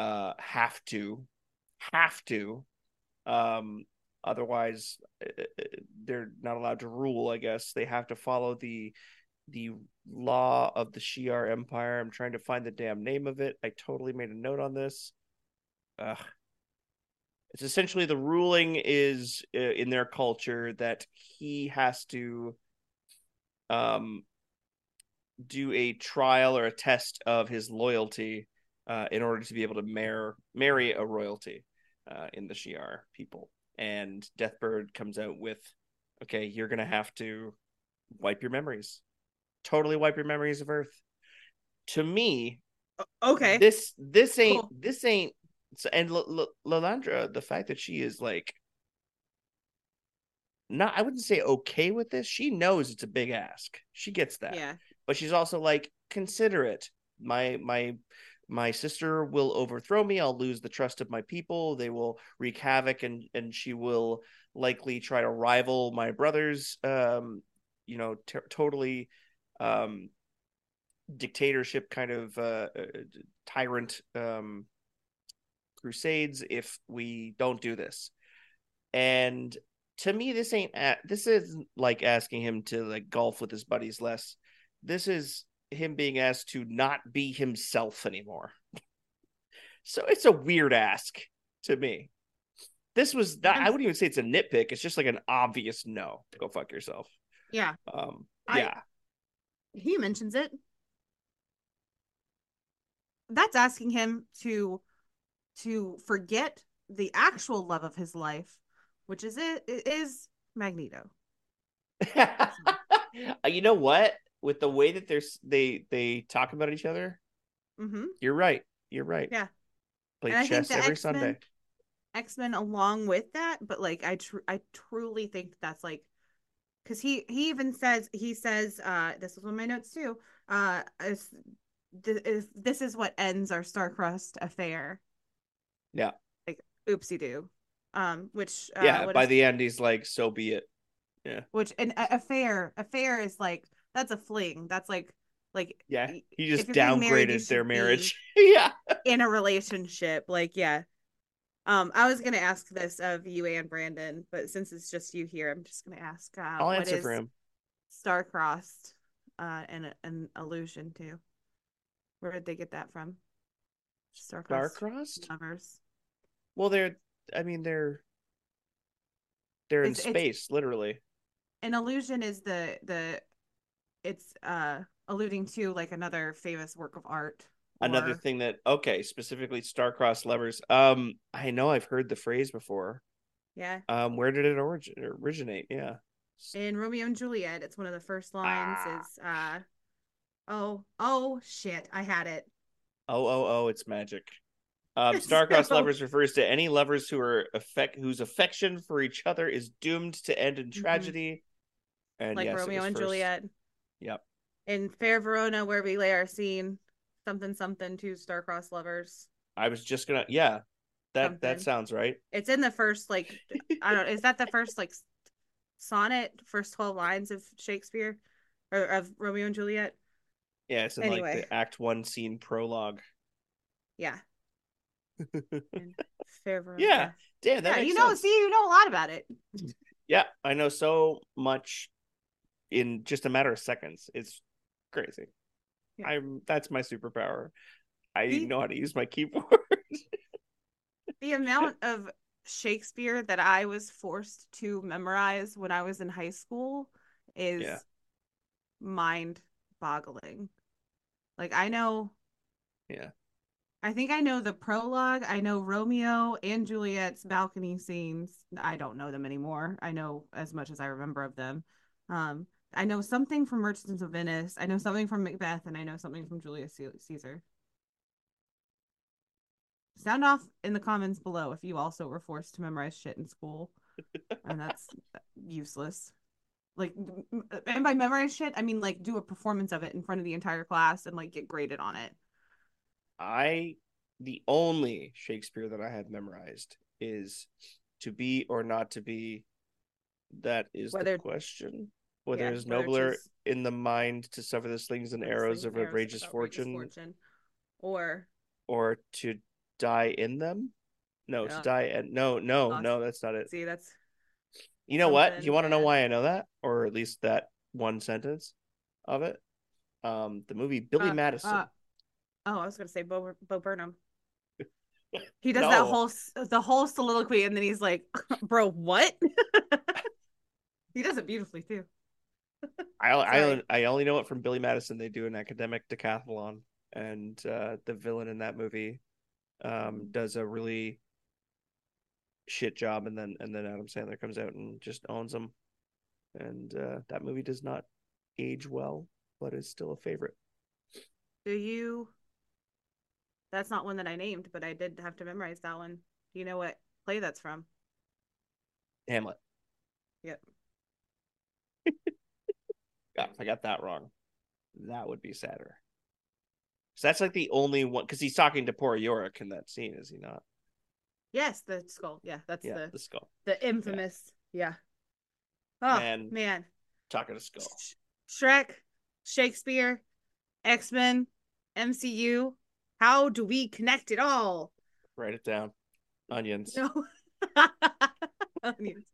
have to um otherwise they're not allowed to rule, I guess. They have to follow the law of the Shi'ar Empire. I'm trying to find the damn name of it. I totally made a note on this. Ugh. It's essentially the ruling is in their culture that he has to um, do a trial or a test of his loyalty in order to be able to marry a royalty in the Shi'ar people. And Deathbird comes out with, okay, you're going to have to wipe your memories, totally wipe your memories of Earth. To me, Okay. Cool. this ain't and Lalandra, the fact that she is like not, I wouldn't say okay with this. She knows it's a big ask. She gets that. Yeah. But she's also like, consider it. My sister will overthrow me. I'll lose the trust of my people. They will wreak havoc, and she will likely try to rival my brothers totally um dictatorship kind of tyrant crusades if we don't do this. And to me, this isn't like asking him to like golf with his buddies less. This is him being asked to not be himself anymore. So it's a weird ask to me. This was that I'm I wouldn't even say it's a nitpick. It's just like an obvious no. Go fuck yourself. yeah. I Yeah. He mentions it. That's asking him to forget the actual love of his life, which it is Magneto. You know what? With the way that they talk about each other, Mm-hmm. you're right. You're right. Yeah. Play And I think chess the every Sunday. X-Men along with that, but like I truly think that's like because he even says this was on my notes too. this is what ends our star-crossed affair. Yeah. Like, oopsie doo. Which Yeah. what By is the end, he's like, "So be it." Yeah. which an affair is like, that's a fling. That's like Yeah. He if just you're getting married, you downgraded their should be marriage. Yeah. in a relationship. Like, yeah. I was gonna ask this of you and Brandon, but since it's just you here, I'm just gonna ask, I'll what answer for is him. star-crossed an allusion to? Where did they get that from? Star-crossed Starcrossed? lovers. Well, I mean, they're in It's space, literally. an allusion is the it's alluding to like another famous work of art Another or thing that, okay, specifically star-crossed lovers. I know I've heard the phrase before. yeah. Where did it originate? Yeah. In Romeo and Juliet, it's one of the first lines Ah. is oh shit, I had it. Oh, it's magic. Star-crossed So lovers refers to any lovers whose affection for each other is doomed to end in mhm, tragedy. And like yes, it Romeo was and first. Juliet. Yep. In Fair Verona, where we lay our scene, something something to star-crossed lovers, I was just gonna, yeah, that something. sounds right. It's in the first, like, I don't, is that the first like sonnet, first 12 lines of Shakespeare or of Romeo and Juliet? Yeah, it's in like Anyway, the Act One scene prologue. yeah. In Fair Verona, Yeah, yeah. damn, that Yeah, makes see, sense. you know a lot about it. Yeah, I know so much in just a matter of seconds. It's crazy. Yeah. That's my superpower. I The know how to use my keyboard. the amount of Shakespeare that I was forced to memorize when I was in high school Yeah, is mind boggling. Like, I know, yeah. I think I know the prologue. I know Romeo and Juliet's balcony scenes. I don't know them anymore. I know as much as I remember of them. Um, I know something from Merchants of Venice. I know something from Macbeth, and I know something from Julius Caesar. Sound off in the comments below if you also were forced to memorize shit in school, and that's useless. Like, and by memorize shit, I mean like do a performance of it in front of the entire class and like get graded on it. I the only Shakespeare that I had memorized is "to be or not to be." That is the Whether, question. Whether yeah, it is whether nobler choose in the mind to suffer the slings and the arrows slings of and arrows outrageous of outrageous fortune, fortune, or or to die in them. No, to die and no, that's not it. see, that's You know what? Do you something. want to know Yeah. why I know that, or at least that one sentence of it? The movie Billy Uh. Madison. Oh, I was gonna say Bo Burnham. He does that No, the whole soliloquy, and then he's like, "Bro, what?" He does it beautifully too. Sorry. I only know it from Billy Madison. They do an academic decathlon, and the villain in that movie does a really shit job, and then Adam Sandler comes out and just owns him. And that movie does not age well, but is still a favorite. Do you? That's not one that I named, but I did have to memorize that one. Do you know what play that's from? Hamlet. Yep. God, if I got that wrong, that would be sadder. So that's like the only one because he's talking to poor Yorick in that scene, is he not? Yes, the skull. Yeah, that's Yeah, the skull. the Yeah, infamous. Yeah. Oh man, man, talking to skull. Shrek, Shakespeare, X-Men, MCU. How do we connect it all? Write it down. Onions. No. Onions.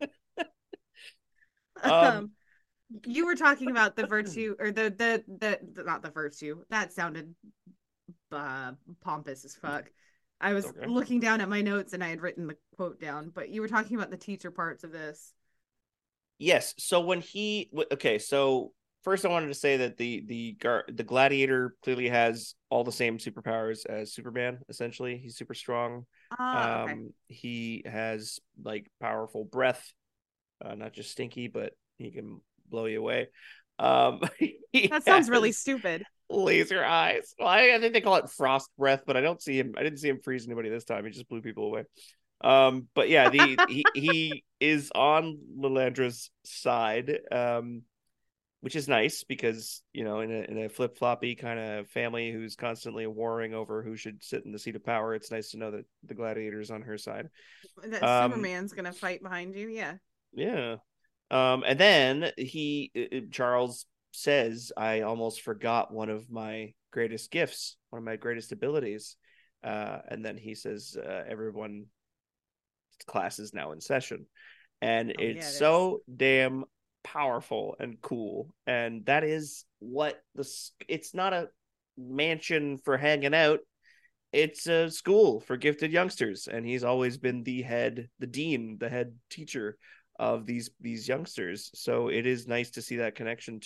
Um, Um, you were talking about the virtue or the not the virtue. That sounded pompous as fuck. I was okay. looking down at my notes and I had written the quote down, but you were talking about the teacher parts of this. Yes. So when okay, so first I wanted to say that the Gladiator clearly has all the same superpowers as Superman. Essentially, he's super strong. Ah, okay. He has like powerful breath, not just stinky, but he can blow you away. He That sounds really has stupid. laser eyes. Well, I think they call it frost breath, but I don't see him. I didn't see him freeze anybody this time. He just blew people away. But yeah, he is on Lilandra's side. which is nice because, in a flip floppy kind of family who's constantly warring over who should sit in the seat of power, it's nice to know that the gladiator is on her side. That Um, Superman's gonna fight behind you. Yeah. yeah. And then Charles says, "I almost forgot one of my greatest gifts, one of my greatest abilities." And then he says, "Everyone, class is now in session," and Oh it's yeah, it is. so damn powerful and cool. And that is what it's not a mansion for hanging out. It's a school for gifted youngsters, and he's always been the dean, the head teacher of these youngsters. So it is nice to see that connection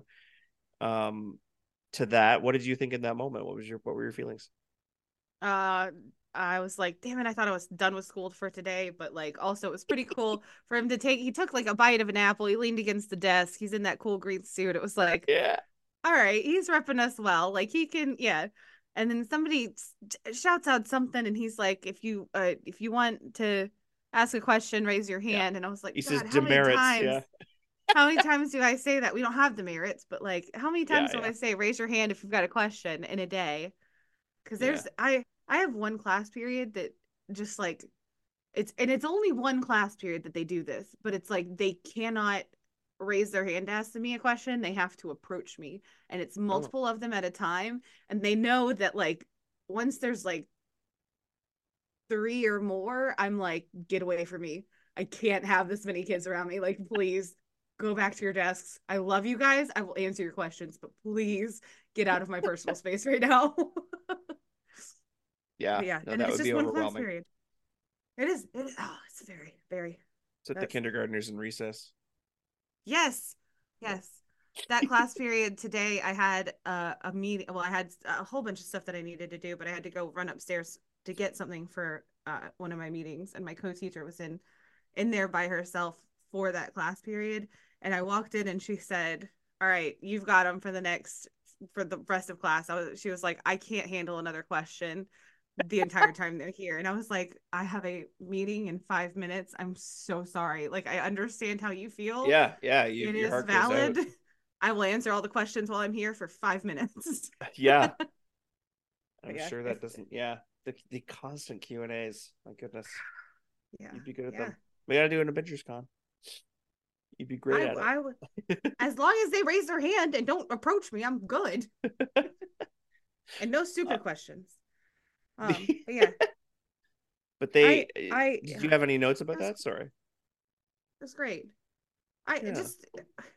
um to that. What did you think in that moment? What were your feelings? Uh, I was like, damn it, I thought I was done with school for today, but like also it was pretty cool for him to take he took like a bite of an apple, he leaned against the desk, he's in that cool green suit. It was like, Yeah. all right, he's repping us well. Like he can, yeah. And then somebody shouts out something and he's like, if you want to ask a question, raise your Yeah. hand. And I was like, He says God, how many demerits. times? Yeah. How many times do I say that? We don't have demerits, but like how many Yeah. times do Yeah. I say raise your hand if you've got a question in a day? Because Yeah. I have one class period that just like it's only one class period that they do this, but it's like they cannot raise their hand to ask me a question. They have to approach me, and it's Oh. multiple of them at a time, and they know that like once there's like three or more, I'm like, get away from me. I can't have this many kids around me. Like, please go back to your desks. I love you guys. I will answer your questions, but please get out of my personal space right now. Yeah. But yeah, No, and that it's would just be one class overwhelming. period. It is. It is. Oh, it's very, very. It's at the That's kindergartners in recess. yes, Yeah. yes. That class period today, I had a meeting. Well, I had a whole bunch of stuff that I needed to do, but I had to go run upstairs to get something for one of my meetings, and my co-teacher was in there by herself for that class period. And I walked in, and she said, "All right, you've got them for the rest of class." She was like, "I can't handle another question." The entire time they're here. And I was like, I have a meeting in 5 minutes. I'm so sorry. Like, I understand how you feel. Yeah. Yeah. It Your is heart goes out. valid. I will answer all the questions while I'm here for 5 minutes. Yeah. But I'm yeah, sure if that doesn't. Yeah. The constant Q&As. My goodness. yeah, You'd be good at yeah. them. We got to do an Adventures Con. You'd be great at I would, it. as long as they raise their hand and don't approach me, I'm good. And no Uh, stupid questions. the, But yeah, but did you yeah, have any notes it about was, that? Sorry. it was great. I Yeah. just,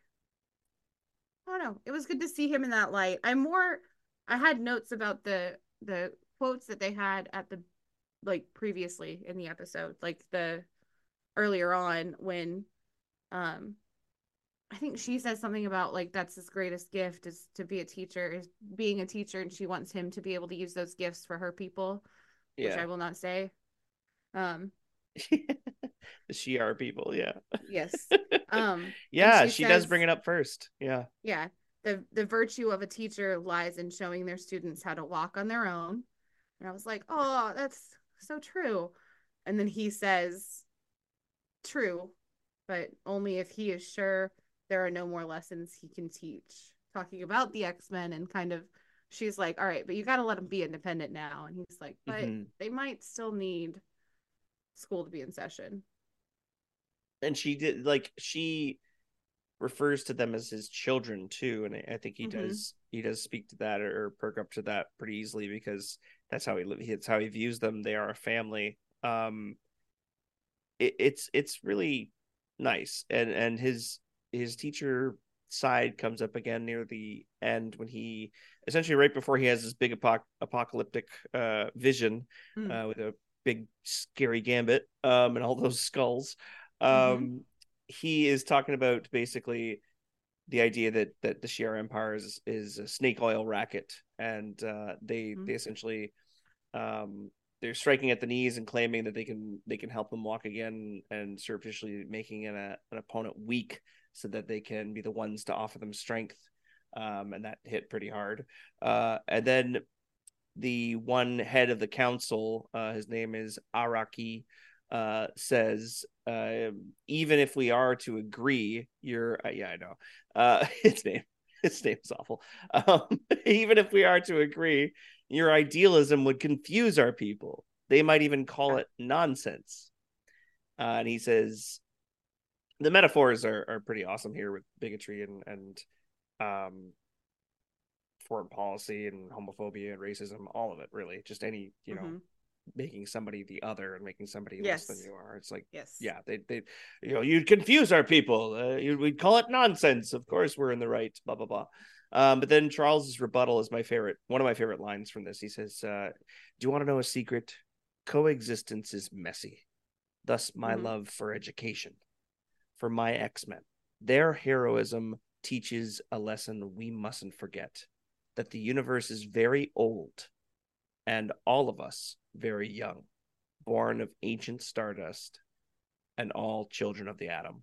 I don't know. It was good to see him in that light. I had notes about the quotes that they had at the like previously in the episode, like the earlier on when um I think she says something about like that's his greatest gift is to be a teacher, is being a teacher, and she wants him to be able to use those gifts for her people, which Yeah. I will not say. Um, The Shi'ar people. Yeah. yes. And Yeah. she She does bring says, it up first. Yeah. yeah, the virtue of a teacher lies in showing their students how to walk on their own. And I was like, oh, that's so true. And then he says, true, but only if he is sure there are no more lessons he can teach. Talking about the X-Men and kind of, she's like, all right, but you got to let them be independent now. And he's like, but Hmm. they might still need school to be in session. And she refers to them as his children too, and I think Mm-hmm. he does speak to that or perk up to that pretty easily because that's how he lives. It's how he views them. They are a family. It's really nice, and his teacher side comes up again near the end when he essentially right before he has this big apocalyptic vision with a big scary gambit and all those skulls. Mm-hmm. um he is talking about basically the idea that the Shi'ar Empire is a snake oil racket, and they essentially um, they're striking at the knees and claiming that they can help them walk again, and surreptitiously making an opponent weak so that they can be the ones to offer them strength. And that hit pretty hard. And then the one head of the council, his name is Araki. says, even if we are to agree, you're yeah, I know. Its name is awful. Even if we are to agree, your idealism would confuse our people. They might even call it nonsense. And he says the metaphors are pretty awesome here with bigotry and um foreign policy and homophobia and racism, all of it, really. Just any, making somebody the other and making somebody less than you are. It's like, yeah, they you'd confuse our people. We'd call it nonsense. Of course, we're in the right. Blah blah blah. But then Charles's rebuttal is one of my favorite lines from this. He says, "Do you want to know a secret? Coexistence is messy. Thus, my love for education, for my X-Men, their heroism teaches a lesson we mustn't forget: that the universe is very old, and all of us very young, born of ancient stardust, and all children of the atom."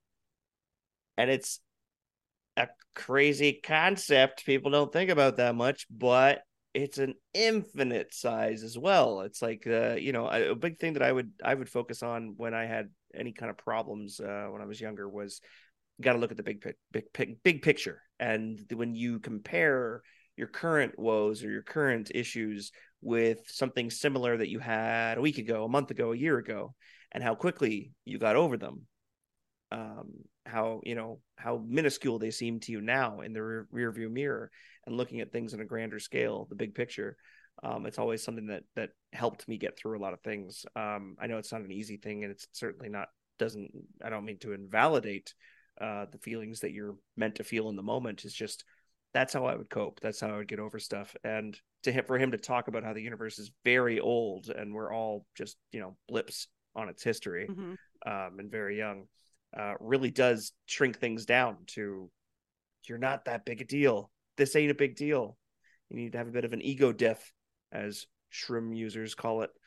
And it's a crazy concept. People don't think about that much, but it's an infinite size as well. It's like a big thing that I would focus on when I had any kind of problems when I was younger was got to look at the big picture. And when you compare your current woes or your current issues with something similar that you had a week ago, a month ago, a year ago, and how quickly you got over them, how minuscule they seem to you now in the rear view mirror, and looking at things on a grander scale, the big picture. It's always something that helped me get through a lot of things. I know it's not an easy thing, and it's certainly not, I don't mean to invalidate the feelings that you're meant to feel in the moment. It's just, that's how I would cope. That's how I would get over stuff. And for him to talk about how the universe is very old and we're all just, blips on its history, and very young, really does shrink things down to, you're not that big a deal. This ain't a big deal. You need to have a bit of an ego death, as shroom users call it.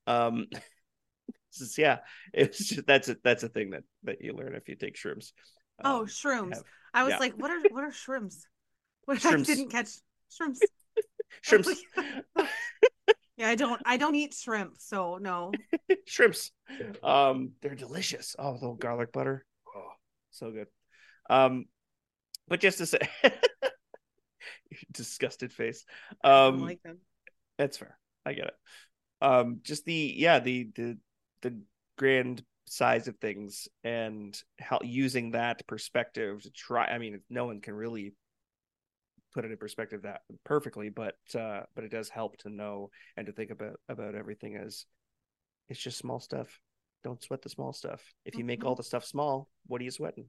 It's just, that's a thing that you learn if you take shrooms. Shrooms. I was like, what are shrooms? What? Shrooms. I didn't catch shrooms. Shrimps. Yeah, I don't eat shrimp, so no. Shrimps. They're delicious. Oh, the garlic butter. Oh, so good. But just to say, disgusted face. I don't like them. That's fair. I get it. Just the grand size of things and how using that perspective to try. I mean, no one can really put it in perspective that perfectly, but it does help to know and to think about everything as it's just small stuff. Don't sweat the small stuff. If you make all the stuff small, what are you sweating?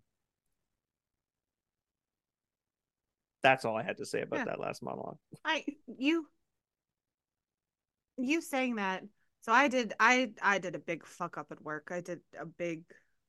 That's all I had to say about that last monologue. You saying that. So I did a big fuck up at work. I did a big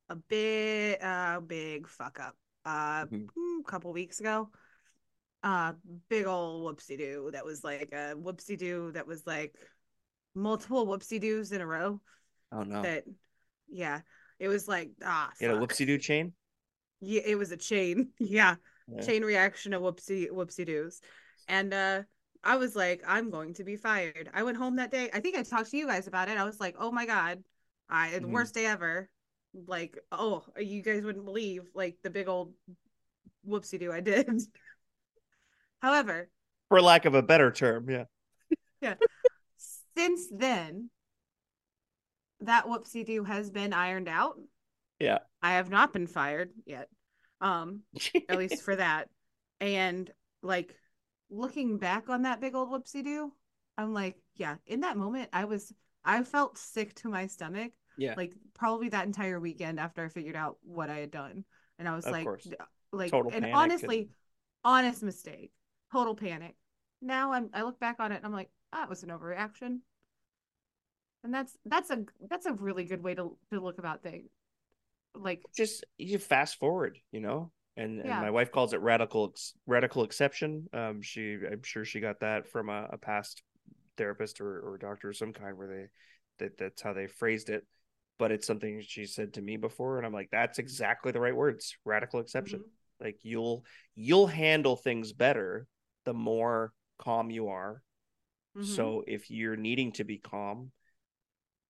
fuck up a couple weeks ago. Big old whoopsie doo that was like a whoopsie doo that was like multiple whoopsie doos in a row. Oh no. It was like you had a whoopsie doo chain. Yeah, it was a chain. Yeah. Chain reaction of whoopsie doos. And I was like, I'm going to be fired. I went home that day. I think I talked to you guys about it. I was like, oh my God, the worst day ever. Like, oh, you guys wouldn't believe like the big old whoopsie doo I did. However, for lack of a better term, yeah. Since then, that whoopsie doo has been ironed out. Yeah. I have not been fired yet. At least for that. And like looking back on that big old whoopsie doo, I'm like, yeah, in that moment I felt sick to my stomach. Yeah. Like probably that entire weekend after I figured out what I had done. And I was like total and panic honestly, honest mistake. Total panic. Now I look back on it and I'm like, that was an overreaction. And that's a really good way to look about things. Like just you fast forward, and my wife calls it radical exception. I'm sure she got that from a past therapist or doctor of some kind where that's how they phrased it. But it's something she said to me before, and I'm like, that's exactly the right words. Radical exception. Like you'll handle things better the more calm you are. So if you're needing to be calm,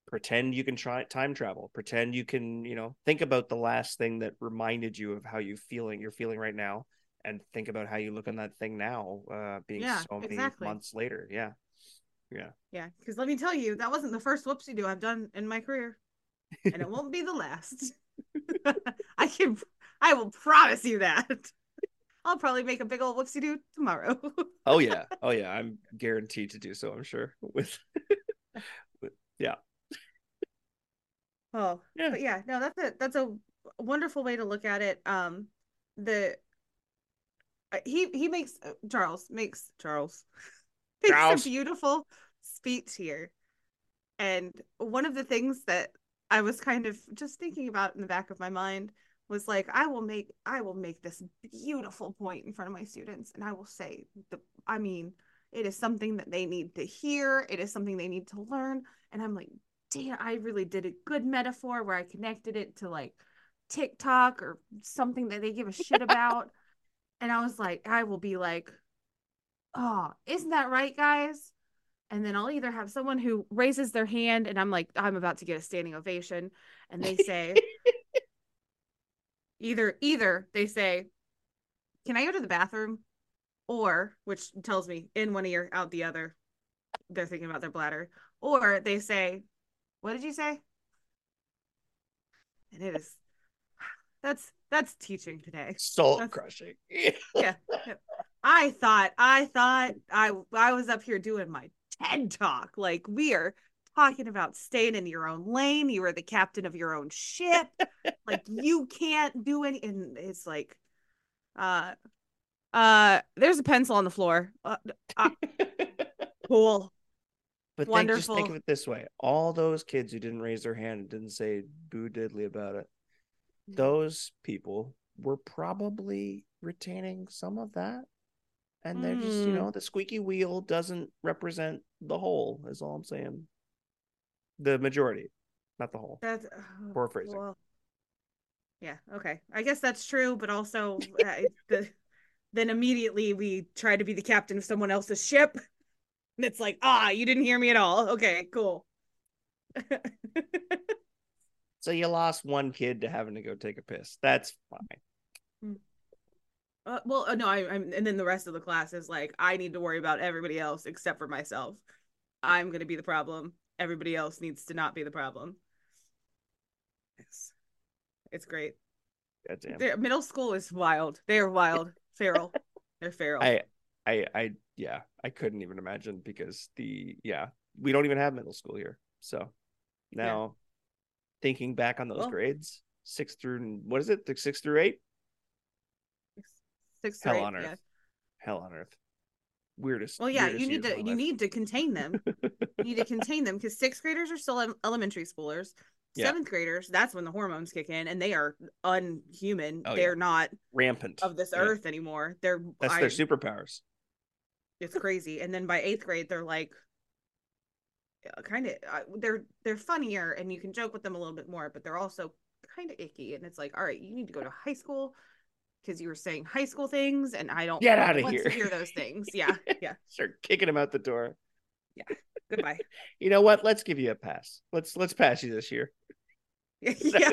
pretend you can try time travel, pretend you can, think about the last thing that reminded you of how you're feeling right now, and think about how you look on that thing now, being Yeah, so many exactly. months later. Yeah. Because let me tell you, that wasn't the first whoopsie do I've done in my career, and it won't be the last. I can, I will promise you that. I'll probably make a big old whoopsie do tomorrow. Oh yeah, I'm guaranteed to do so, I'm sure, with yeah. Oh, Yeah. but yeah, no, that's a wonderful way to look at it. The he makes Charles makes a Charles. beautiful speech here. And one of the things that I was kind of just thinking about in the back of my mind was like, I will make this beautiful point in front of my students, and I will say I mean, it is something that they need to hear. It is something they need to learn. And I'm like, damn, I really did a good metaphor where I connected it to like TikTok or something that they give a shit about. And I was like, I will be like, oh, isn't that right, guys? And then I'll either have someone who raises their hand and I'm like, I'm about to get a standing ovation. And they say, either they say, can I go to the bathroom? Or, which tells me in one ear, out the other, they're thinking about their bladder. Or they say, what did you say? And it is, that's teaching today. Soul That's, crushing. yeah. I thought I was up here doing my TED talk. Like, we are talking about staying in your own lane. You are the captain of your own ship. Like, you can't do any. And it's like, uh, there's a pencil on the floor. Cool, But just think wonderful. of it this way: all those kids who didn't raise their hand and didn't say boo diddly about it, those people were probably retaining some of that, and they're just, the squeaky wheel doesn't represent the whole, is all I'm saying. The majority, not the whole. That's Poor phrasing. well, yeah, okay. I guess that's true, but also then immediately we try to be the captain of someone else's ship. And it's like, you didn't hear me at all. Okay, cool. So you lost one kid to having to go take a piss. That's fine. No, I'm, and then the rest of the class is like, I need to worry about everybody else except for myself. I'm gonna be the problem. Everybody else needs to not be the problem. It's great. Middle school is wild. They are wild, feral. They're feral. Yeah, I couldn't even imagine, because we don't even have middle school here. So now, thinking back on those grades, 6 through, what is it? 6 through 8? 6 through 8. On earth. Hell on earth. Weirdest. Well, yeah, you need to contain them. You need to contain them because 6th graders are still elementary schoolers. 7th graders, that's when the hormones kick in, and they are unhuman. They're not rampant of this earth anymore. That's their superpowers. It's crazy. And then by 8th grade, they're like, kind of, they're funnier, and you can joke with them a little bit more, but they're also kind of icky. And it's like, all right, you need to go to high school because you were saying high school things, and I don't get out of here to hear those things. Yeah. Start kicking them out the door. Yeah. Goodbye. You know what? Let's give you a pass. Let's pass you this year. Yeah.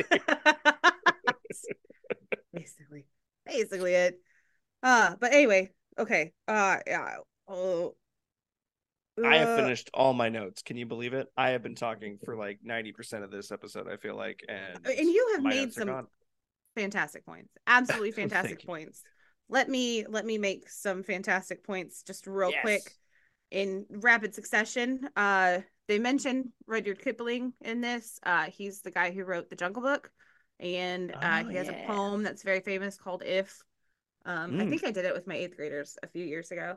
basically it. But anyway, okay. Yeah. Oh. I have finished all my notes. Can you believe it? I have been talking for like 90% of this episode, I feel like, and you have made some fantastic points. Absolutely fantastic points. Let me make some fantastic points just real quick in rapid succession. They mentioned Rudyard Kipling in this. He's the guy who wrote The Jungle Book, and he has a poem that's very famous called If. I think I did it with my 8th graders a few years ago.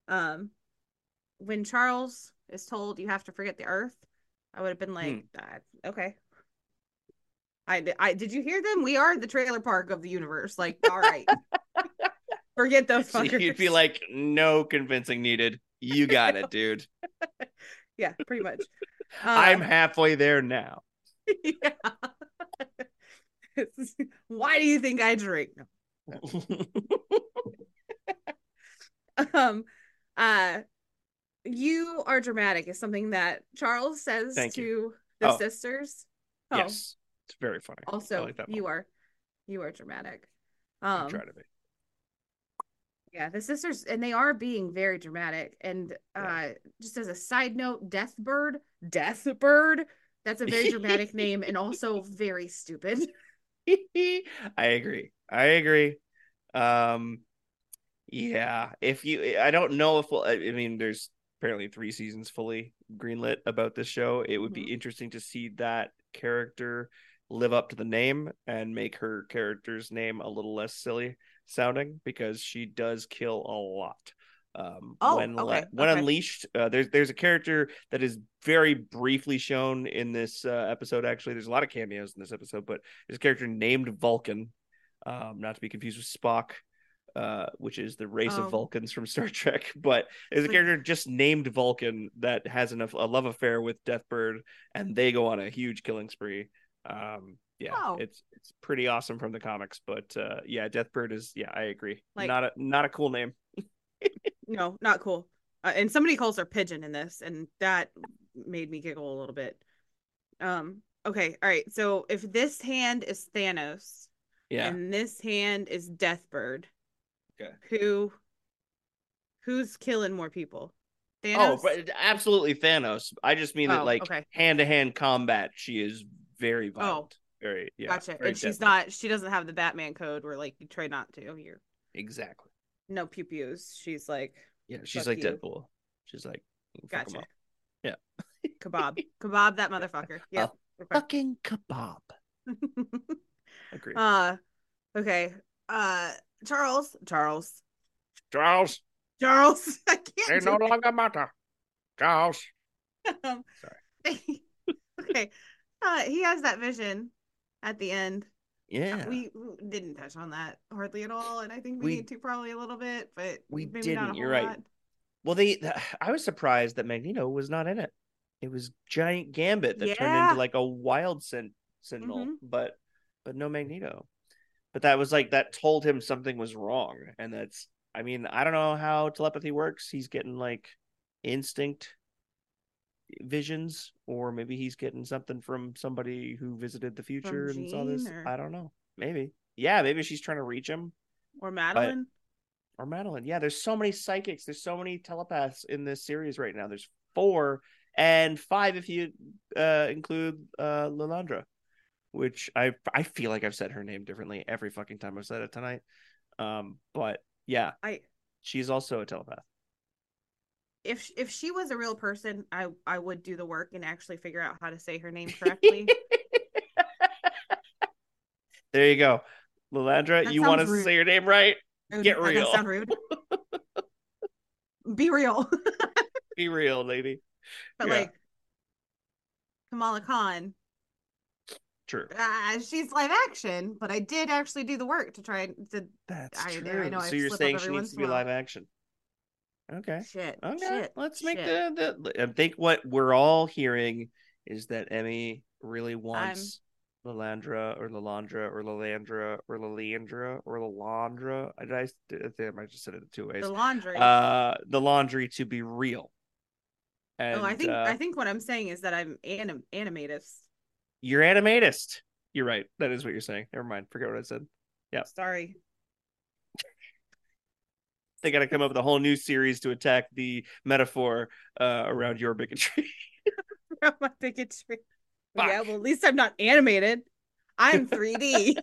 When Charles is told you have to forget the earth, I would have been like, okay. I did you hear them? We are the trailer park of the universe. Like, all right. Forget those fuckers. So you'd be like, no convincing needed. You got it, dude. Yeah, pretty much. I'm halfway there now. Yeah. Why do you think I drink? No. You are dramatic is something that Charles says to The Oh, sisters. Oh, yes. It's very funny. I also like that one. you are dramatic. I try to be. Yeah, the sisters, and they are being very dramatic. And Yeah. just as a side note, Deathbird, that's a very dramatic name and also very stupid. I agree. I agree. Um, yeah. If you, I don't know if we'll. I mean, there's apparently 3 seasons fully greenlit about this show. It would Mhm. be interesting to see that character live up to the name and make her character's name a little less silly sounding because she does kill a lot. Oh, okay, When okay. unleashed, there's a character that is very briefly shown in this episode. Actually, there's a lot of cameos in this episode, but there's a character named Vulcan, not to be confused with Spock, which is the race of Oh, Vulcans from Star Trek. But there's a like, character just named Vulcan that has a love affair with Deathbird, and they go on a huge killing spree. Yeah, oh, it's pretty awesome from the comics. But yeah, Deathbird is, yeah, I agree. like, Not a cool name. no, not cool. And somebody calls her Pigeon in this, and that made me giggle a little bit. Okay, all right. So if this hand is Thanos Yeah. and this hand is Deathbird, Okay. who's killing more people? Oh, Thanos? but absolutely Thanos. I just mean that Oh, like okay. hand to hand combat, she is very Oh, violent. Very, yeah, gotcha. very And deadly. she doesn't have the Batman code where like you try not to. You're Exactly. no pew pews. She's like, Yeah, she's fuck like you. Deadpool. She's like, fuck them Gotcha. up. Yeah. Kebab that motherfucker. A Yep. Okay. fucking kebab. Agreed. uh, okay. Uh, Charles. Charles, Charles. I can't they do no longer matter. Charles. it. Sorry. Okay. He has that vision at the end. Yeah. We didn't touch on that hardly at all, and I think we We need to probably a little bit, but we maybe not a didn't. You're whole right. lot. Well, I was surprised that Magneto was not in it. It was Giant Gambit that turned into Yeah. like a wild sentinel, Mm-hmm. but no Magneto. But that was like that told him something was wrong, and that's, I mean, I don't know how telepathy works. He's getting like instinct visions, or maybe he's getting something from somebody who visited the From future and saw Jean this. I don't know. Maybe. Yeah, maybe she's trying to reach him. or But Madeline. or Madeline. Yeah, there's so many psychics. There's so many telepaths in this series right now. There's 4 and 5 if you include Lilandra, which I feel like I've said her name differently every fucking time I've said it tonight. But yeah, I she's also a telepath. if she was a real person, I would do the work and actually figure out how to say her name correctly. There you go. Lilandra, That you want sounds us to rude. say your name right? Get That does real. sound rude. Be real. Be real, lady. But Yeah, like Kamala Khan, true. she's live action, but I did actually do the work to try to. That's I true. know I So you're slip up saying every she needs once to in a be while. live action. Okay. Okay. Shit, Let's make shit. I think what we're all hearing is that Emmy really I'm wants Lilandra or Lilandra or Lilandra or Lilandra or Lilandra. I just said it 2 ways. the laundry. The laundry to be real. Oh, And I think what I'm saying is that I'm animatist. you're animatist. You're right. That is what you're saying. Never mind. Forget what I said. Yeah. Sorry. They got to come up with a whole new series to attack the metaphor around your bigotry. My bigotry. Fuck. Yeah, well, at least I'm not animated. I'm 3D.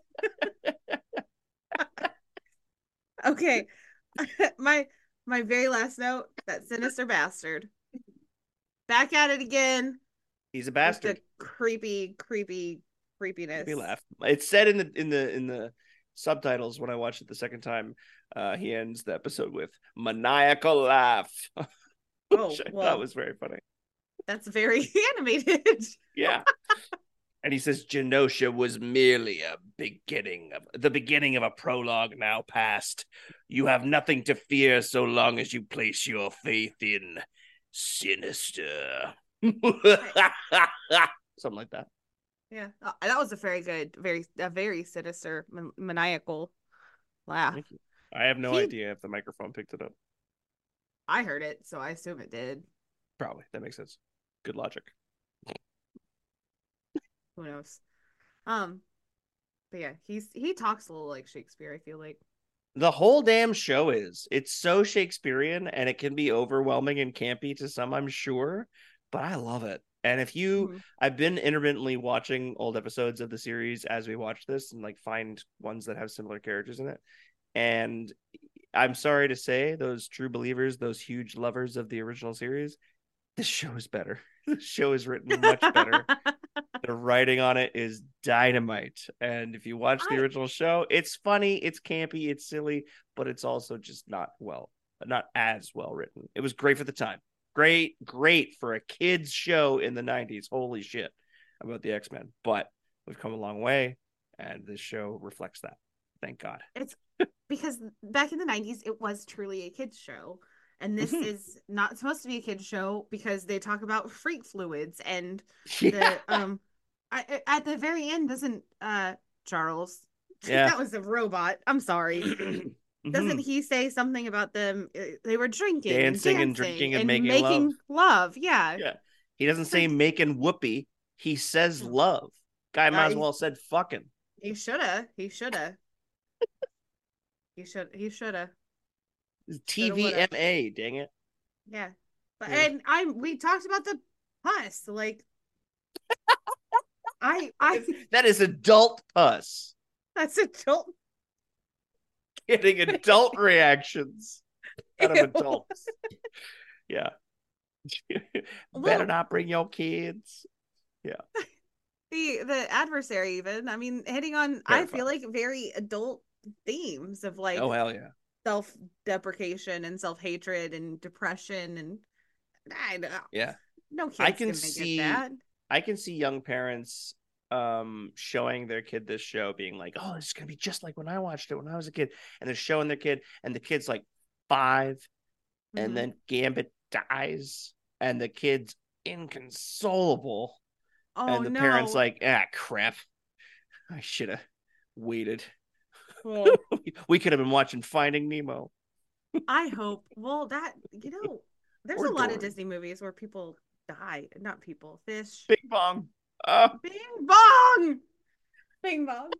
Okay. my my very last note, that sinister bastard. Back at it again He's a with the bastard. creepiness. Me laugh. It's said in the subtitles when I watched it the second time. He ends the episode with maniacal laugh, Oh, which I thought well, was very funny. that's very animated. Yeah. And he says Genosha was merely the beginning of a prologue now past. You have nothing to fear so long as you place your faith in Sinister. Something like that. Yeah, that was a very sinister, maniacal laugh. Thank you. I have no He, idea if the microphone picked it up. I heard it, so I assume it did. Probably. That makes sense. Good logic. Who knows? Um, but yeah, he talks a little like Shakespeare, I feel like. The whole damn show it's so Shakespearean, and it can be overwhelming and campy to some, I'm sure, but I love it. And Mhm. I've been intermittently watching old episodes of the series as we watch this and like find ones that have similar characters in it. And I'm sorry to say, those true believers, those huge lovers of the original series, this show is better. The show is written much better. The writing on it is dynamite. And if you watch the I original show, it's funny, it's campy, it's silly, but it's also just not as well written. It was great for the time. Great for a kids show in the 90s. Holy shit about the X-Men. But we've come a long way, and this show reflects that. Thank God. it's because back in the 90s it was truly a kids show. And this Mhm. is not supposed to be a kids show because they talk about freak fluids and Yeah. the at the very end doesn't Charles Yeah. that was a robot. I'm sorry. Doesn't Mhm. he say something about them? They were drinking and Dancing and dancing drinking and and making love. making love. Yeah. Yeah. He doesn't say Freak. making whoopee. He says No. love. Guy might as He, well said fucking. he shoulda. He shoulda. He shoulda. Shoulda woulda. TVMA, dang it. Yeah. But Yeah. and we talked about the pus. Like I That I is, that is adult pus. that's a jolt. Getting adult reactions out of Ew. adults. Yeah. Better Well, not bring your kids. Yeah. the adversary even. I mean, hitting on I feel Terrifying. like very adult themes of Oh, like hell yeah. self-deprecation and self-hatred and depression and I don't, Yeah. no I kid's can gonna get see that. I can see young parents showing their kid this show being like, oh, this is gonna be just like when I watched it when I was a kid. And they're showing their kid, and the kid's like 5, and Mm-hmm. then Gambit dies, and the kid's inconsolable, Oh and the parents no. like, ah, crap, I should have waited. Well, We could have been watching Finding Nemo I hope. Well, that there's or a lot of Dory. Disney movies where people die, not people, fish. Bing bong. Oh. Bing bong. Bing bong.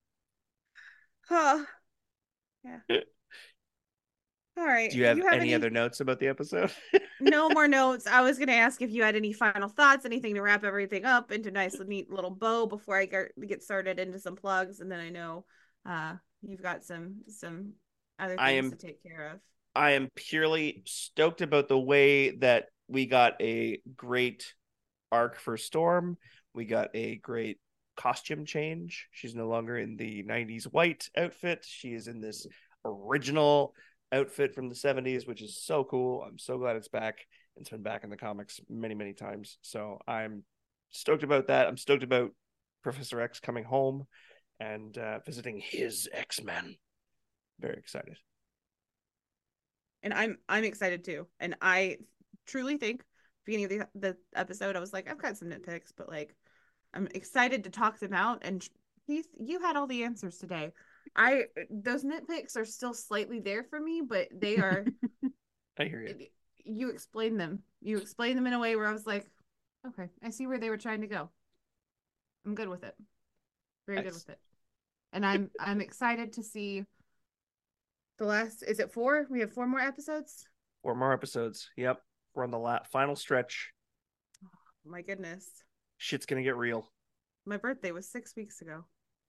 Huh. Yeah. All Do right. you have You have any any other notes about the episode? no more notes? I was gonna ask if you had any final thoughts, anything to wrap everything up into a nice, neat little bow before I get started into some plugs, and then I know you've got some other I things am to take care of. I am purely stoked about the way that we got a great arc for Storm. We got a great costume change. She's no longer in the 90s white outfit. She is in this original outfit from the 70s, which is so cool. I'm so glad it's back. It's been back in the comics many, many times. So I'm stoked about that. I'm stoked about Professor X coming home and visiting his X-Men. Very excited. And I'm excited too. And I truly think beginning of the episode, I was like, I've got some nitpicks, but like I'm excited to talk them out. And Keith, you had all the answers today. I those nitpicks are still slightly there for me, but they are I hear you. you explain them. You explain them in a way where I was like, okay, I see where they were trying to go. I'm good with it. Very good Nice. with it. And I'm excited to see the last is it 4? We have 4 more episodes? 4 more episodes. Yep. We're on the final stretch. Oh, my goodness. Shit's gonna get real. My birthday was 6 weeks ago.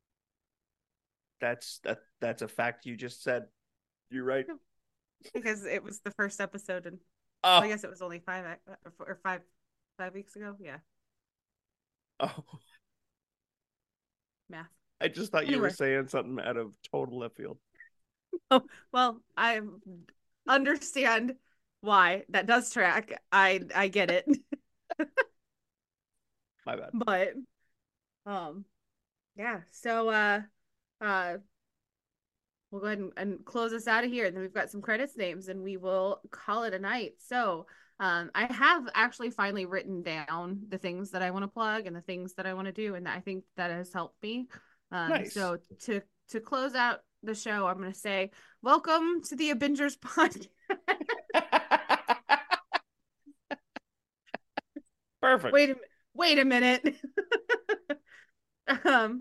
That's a fact you just said. You're right. Because it was the first episode and well, I Oh, guess it was only 5 weeks ago. Yeah. oh. Math. I just thought you were Anyway. saying something out of total left field. Oh, well, I understand why that does track. I get it. My bad. But um yeah, so uh we'll go ahead and close us out of here. And then we've got some credits names and we will call it a night. So I have actually finally written down the things that I want to plug and the things that I want to do, and I think that has helped me. Nice. So to close out the show, I'm going to say, welcome to the Avengers podcast. Perfect. Wait a minute. Um,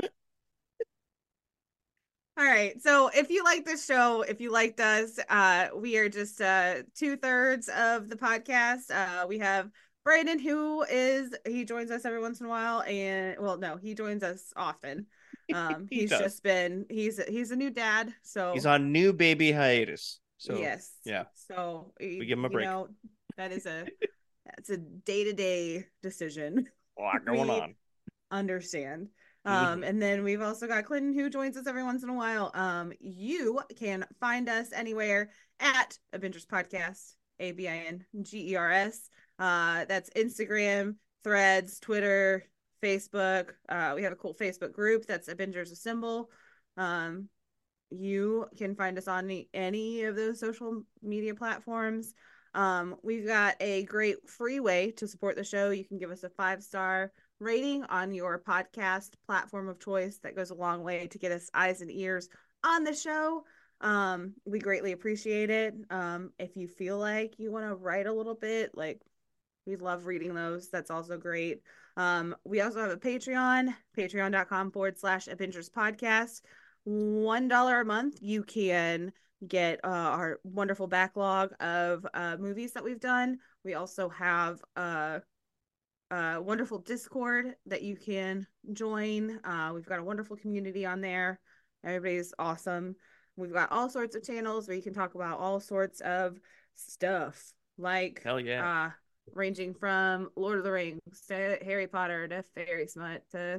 all right. So if you like this show, if you liked us, we are just 2/3 of the podcast. We have Brandon, he joins us every once in a while, and well, no, he joins us often. He He's does. just been he's a new dad, He's so on new baby hiatus. So yes. yeah, So we give him a you break. know, that is that's a day-to-day decision. A lot going We on. understand. Mhm. And then we've also got Clinton who joins us every once in a while. You can find us anywhere at Avengers Podcast, ABINGERS. That's Instagram, Threads, Twitter, Facebook. We have a cool Facebook group that's Avengers Assemble. Um, you can find us on any of those social media platforms. We've got a great free way to support the show. You can give us a 5-star rating on your podcast platform of choice. That goes a long way to get us eyes and ears on the show. We greatly appreciate it. If you feel like you want to write a little bit, like we love reading those. That's also great. We also have a Patreon, patreon.com/Avengers Podcast. $1 a month, you can get our wonderful backlog of movies that we've done. We also have a wonderful Discord that you can join. We've got a wonderful community on there. Everybody's awesome. We've got all sorts of channels where you can talk about all sorts of stuff, like Hell yeah. ranging from Lord of the Rings to Harry Potter to Fairy Smut to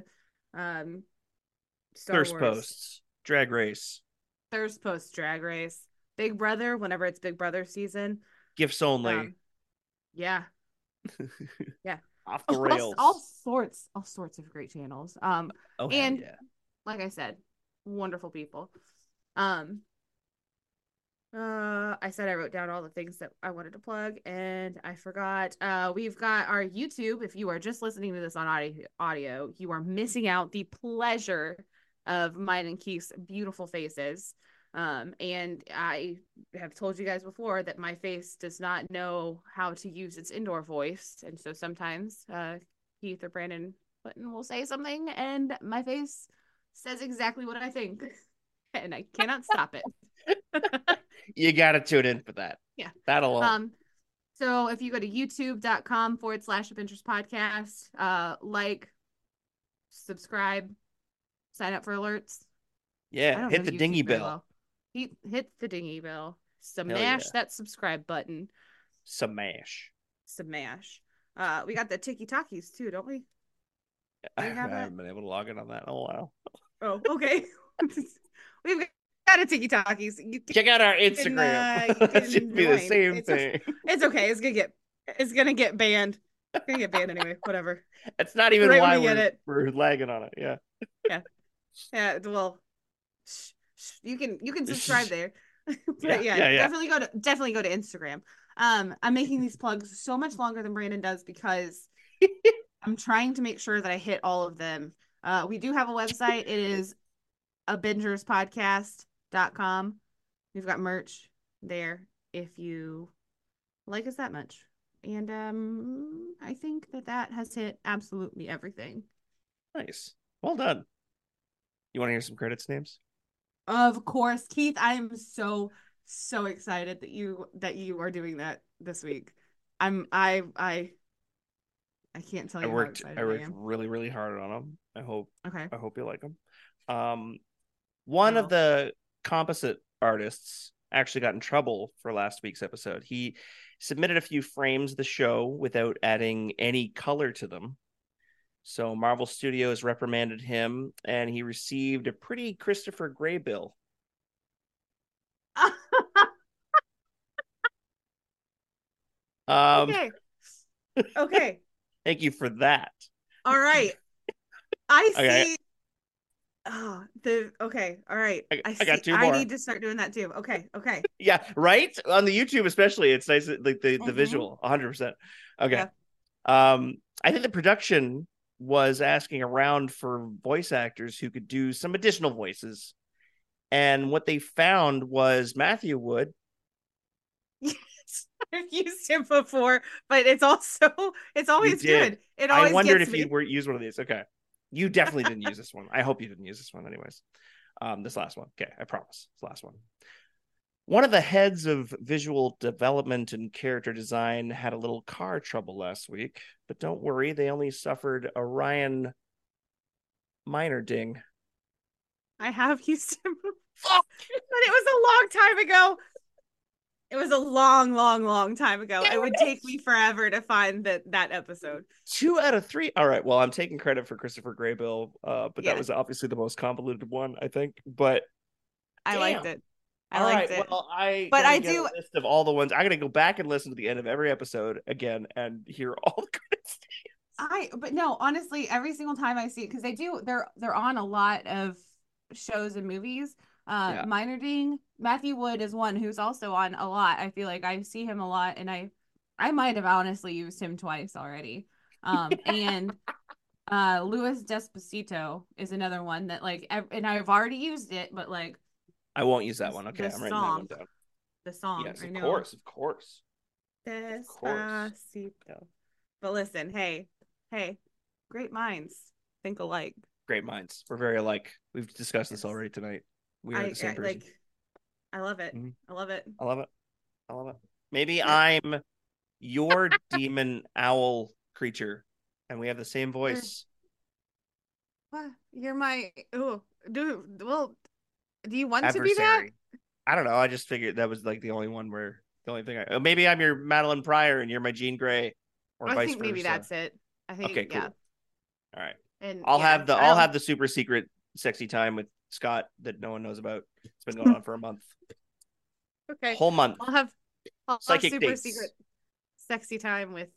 Star Thirst Wars, posts, drag race, Thirst Post Drag Race, Big Brother, whenever it's Big Brother season. gifts only. Yeah, yeah. Off the All rails. sorts of great channels. Oh hell And yeah. like I said, wonderful people. Um, I said I wrote down all the things that I wanted to plug, and I forgot. We've got our YouTube. If you are just listening to this on audio, you are missing out the pleasure of mine and Keith's beautiful faces. And I have told you guys before that my face does not know how to use its indoor voice, and so sometimes Keith or Brandon Clinton will say something, and my face says exactly what I think, and I cannot stop it. You gotta tune in for that. Yeah. That alone. So if you go to youtube.com/Avengers Podcast, like, subscribe, sign up for alerts. I Yeah. don't know Hit the YouTube dingy very bell. well. Hit the dingy bell. Hell yeah. Smash that subscribe button. Smash. Smash. We got the Tiki Takis too, don't we? I Do we have that? haven't been able to log in on that in a while. Oh, okay. We've got a Tiki Takis. Check out our Instagram. It should be the same thing. It's okay. It's gonna get banned. It's gonna get banned anyway. Whatever. That's not even Right why when we get it. we're lagging on it. Yeah. Yeah. Yeah. Well, you can subscribe there. But yeah, yeah. definitely go to Instagram. I'm making these plugs so much longer than Brandon does because I'm trying to make sure that I hit all of them. We do have a website. It is avengerspodcast.com. We've got merch there if you like us that much. And I think that has hit absolutely everything. Nice. Well done. You want to hear some credits names? Of course, Keith, I am so excited that you are doing that this week. I can't tell you how excited I worked am. really, really hard on them. I hope you like them. One I of will. the composite artists actually got in trouble for last week's episode. He submitted a few frames of the show without adding any color to them. So Marvel Studios reprimanded him, and he received a pretty Christopher Gray bill. Okay. Okay. Thank you for that. All right. I Okay. see. Oh, okay. All right. I see. got two I more. need to start doing that too. Okay. Yeah, right? On the YouTube especially, it's nice, like the visual, 100%. Okay. Yeah. I think the production was asking around for voice actors who could do some additional voices. And what they found was Matthew Wood. I've used him before, but it's always good. It always I wondered gets if me. you'd use one of these. Okay. You definitely didn't use this one. I hope you didn't use this one anyways. This last one. Okay, I promise. This last one. One of the heads of visual development and character design had a little car trouble last week, but don't worry, they only suffered a Ryan minor ding. I have used him, but it was a long time ago. It was a long, long, long time ago. It would take me forever to find that episode. 2 out of 3. All right. Well, I'm taking credit for Christopher Graybill, but Yeah. that was obviously the most convoluted one, I think. But I liked it. I all liked right, it. well, I But gotta I get do. a list of all the ones. I gotta go back and listen to the end of every episode again and hear all the credits. But no, honestly, every single time I see it, because they're on a lot of shows and movies. Yeah. Minor Ding, Matthew Wood is one who's also on a lot. I feel like I see him a lot, and I might have honestly used him twice already. And Louis Despacito is another one that like, and I've already used it, but like I won't use that one. Okay, I'm writing that one down. The song. Yes, I of know. course. Despacito. But listen, hey, great minds think alike. Great minds. We're very alike. We've discussed this already tonight. We are the same person. I love it. Mhm. I love it. I love it. Maybe I'm your demon owl creature, and we have the same voice. What? You're my do you want Adversary. to be that? I don't know. I just figured that was like the only thing maybe I'm your Madeline Pryor and you're my Jean Grey, or vice think versa. maybe that's it. I think okay, cool. Yeah. All right. And I'll have the super secret sexy time with Scott that no one knows about. It's been going on for a month. Okay. Whole month. I'll have psychic super dates. secret sexy time with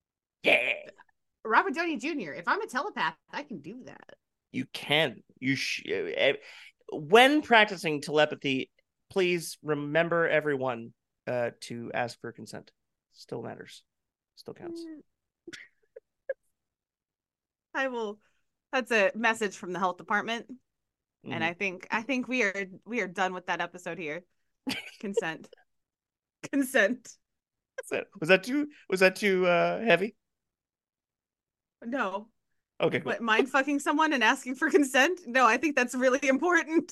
Robert Downey Jr. If I'm a telepath, I can do that. You can. When practicing telepathy, please remember everyone to ask for consent. Still matters. Still counts. I will. That's a message from the health department. Mm-hmm. And I think we are done with that episode here. Consent. Consent. That's it. Was that too heavy? No. Okay, cool. But mind fucking someone and asking for consent? No, I think that's really important.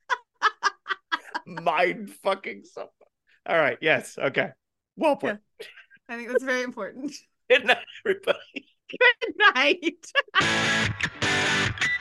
Mind fucking someone. All right. Yes. Okay. Well put. Yeah. I think that's very important. Good night, everybody. Good night.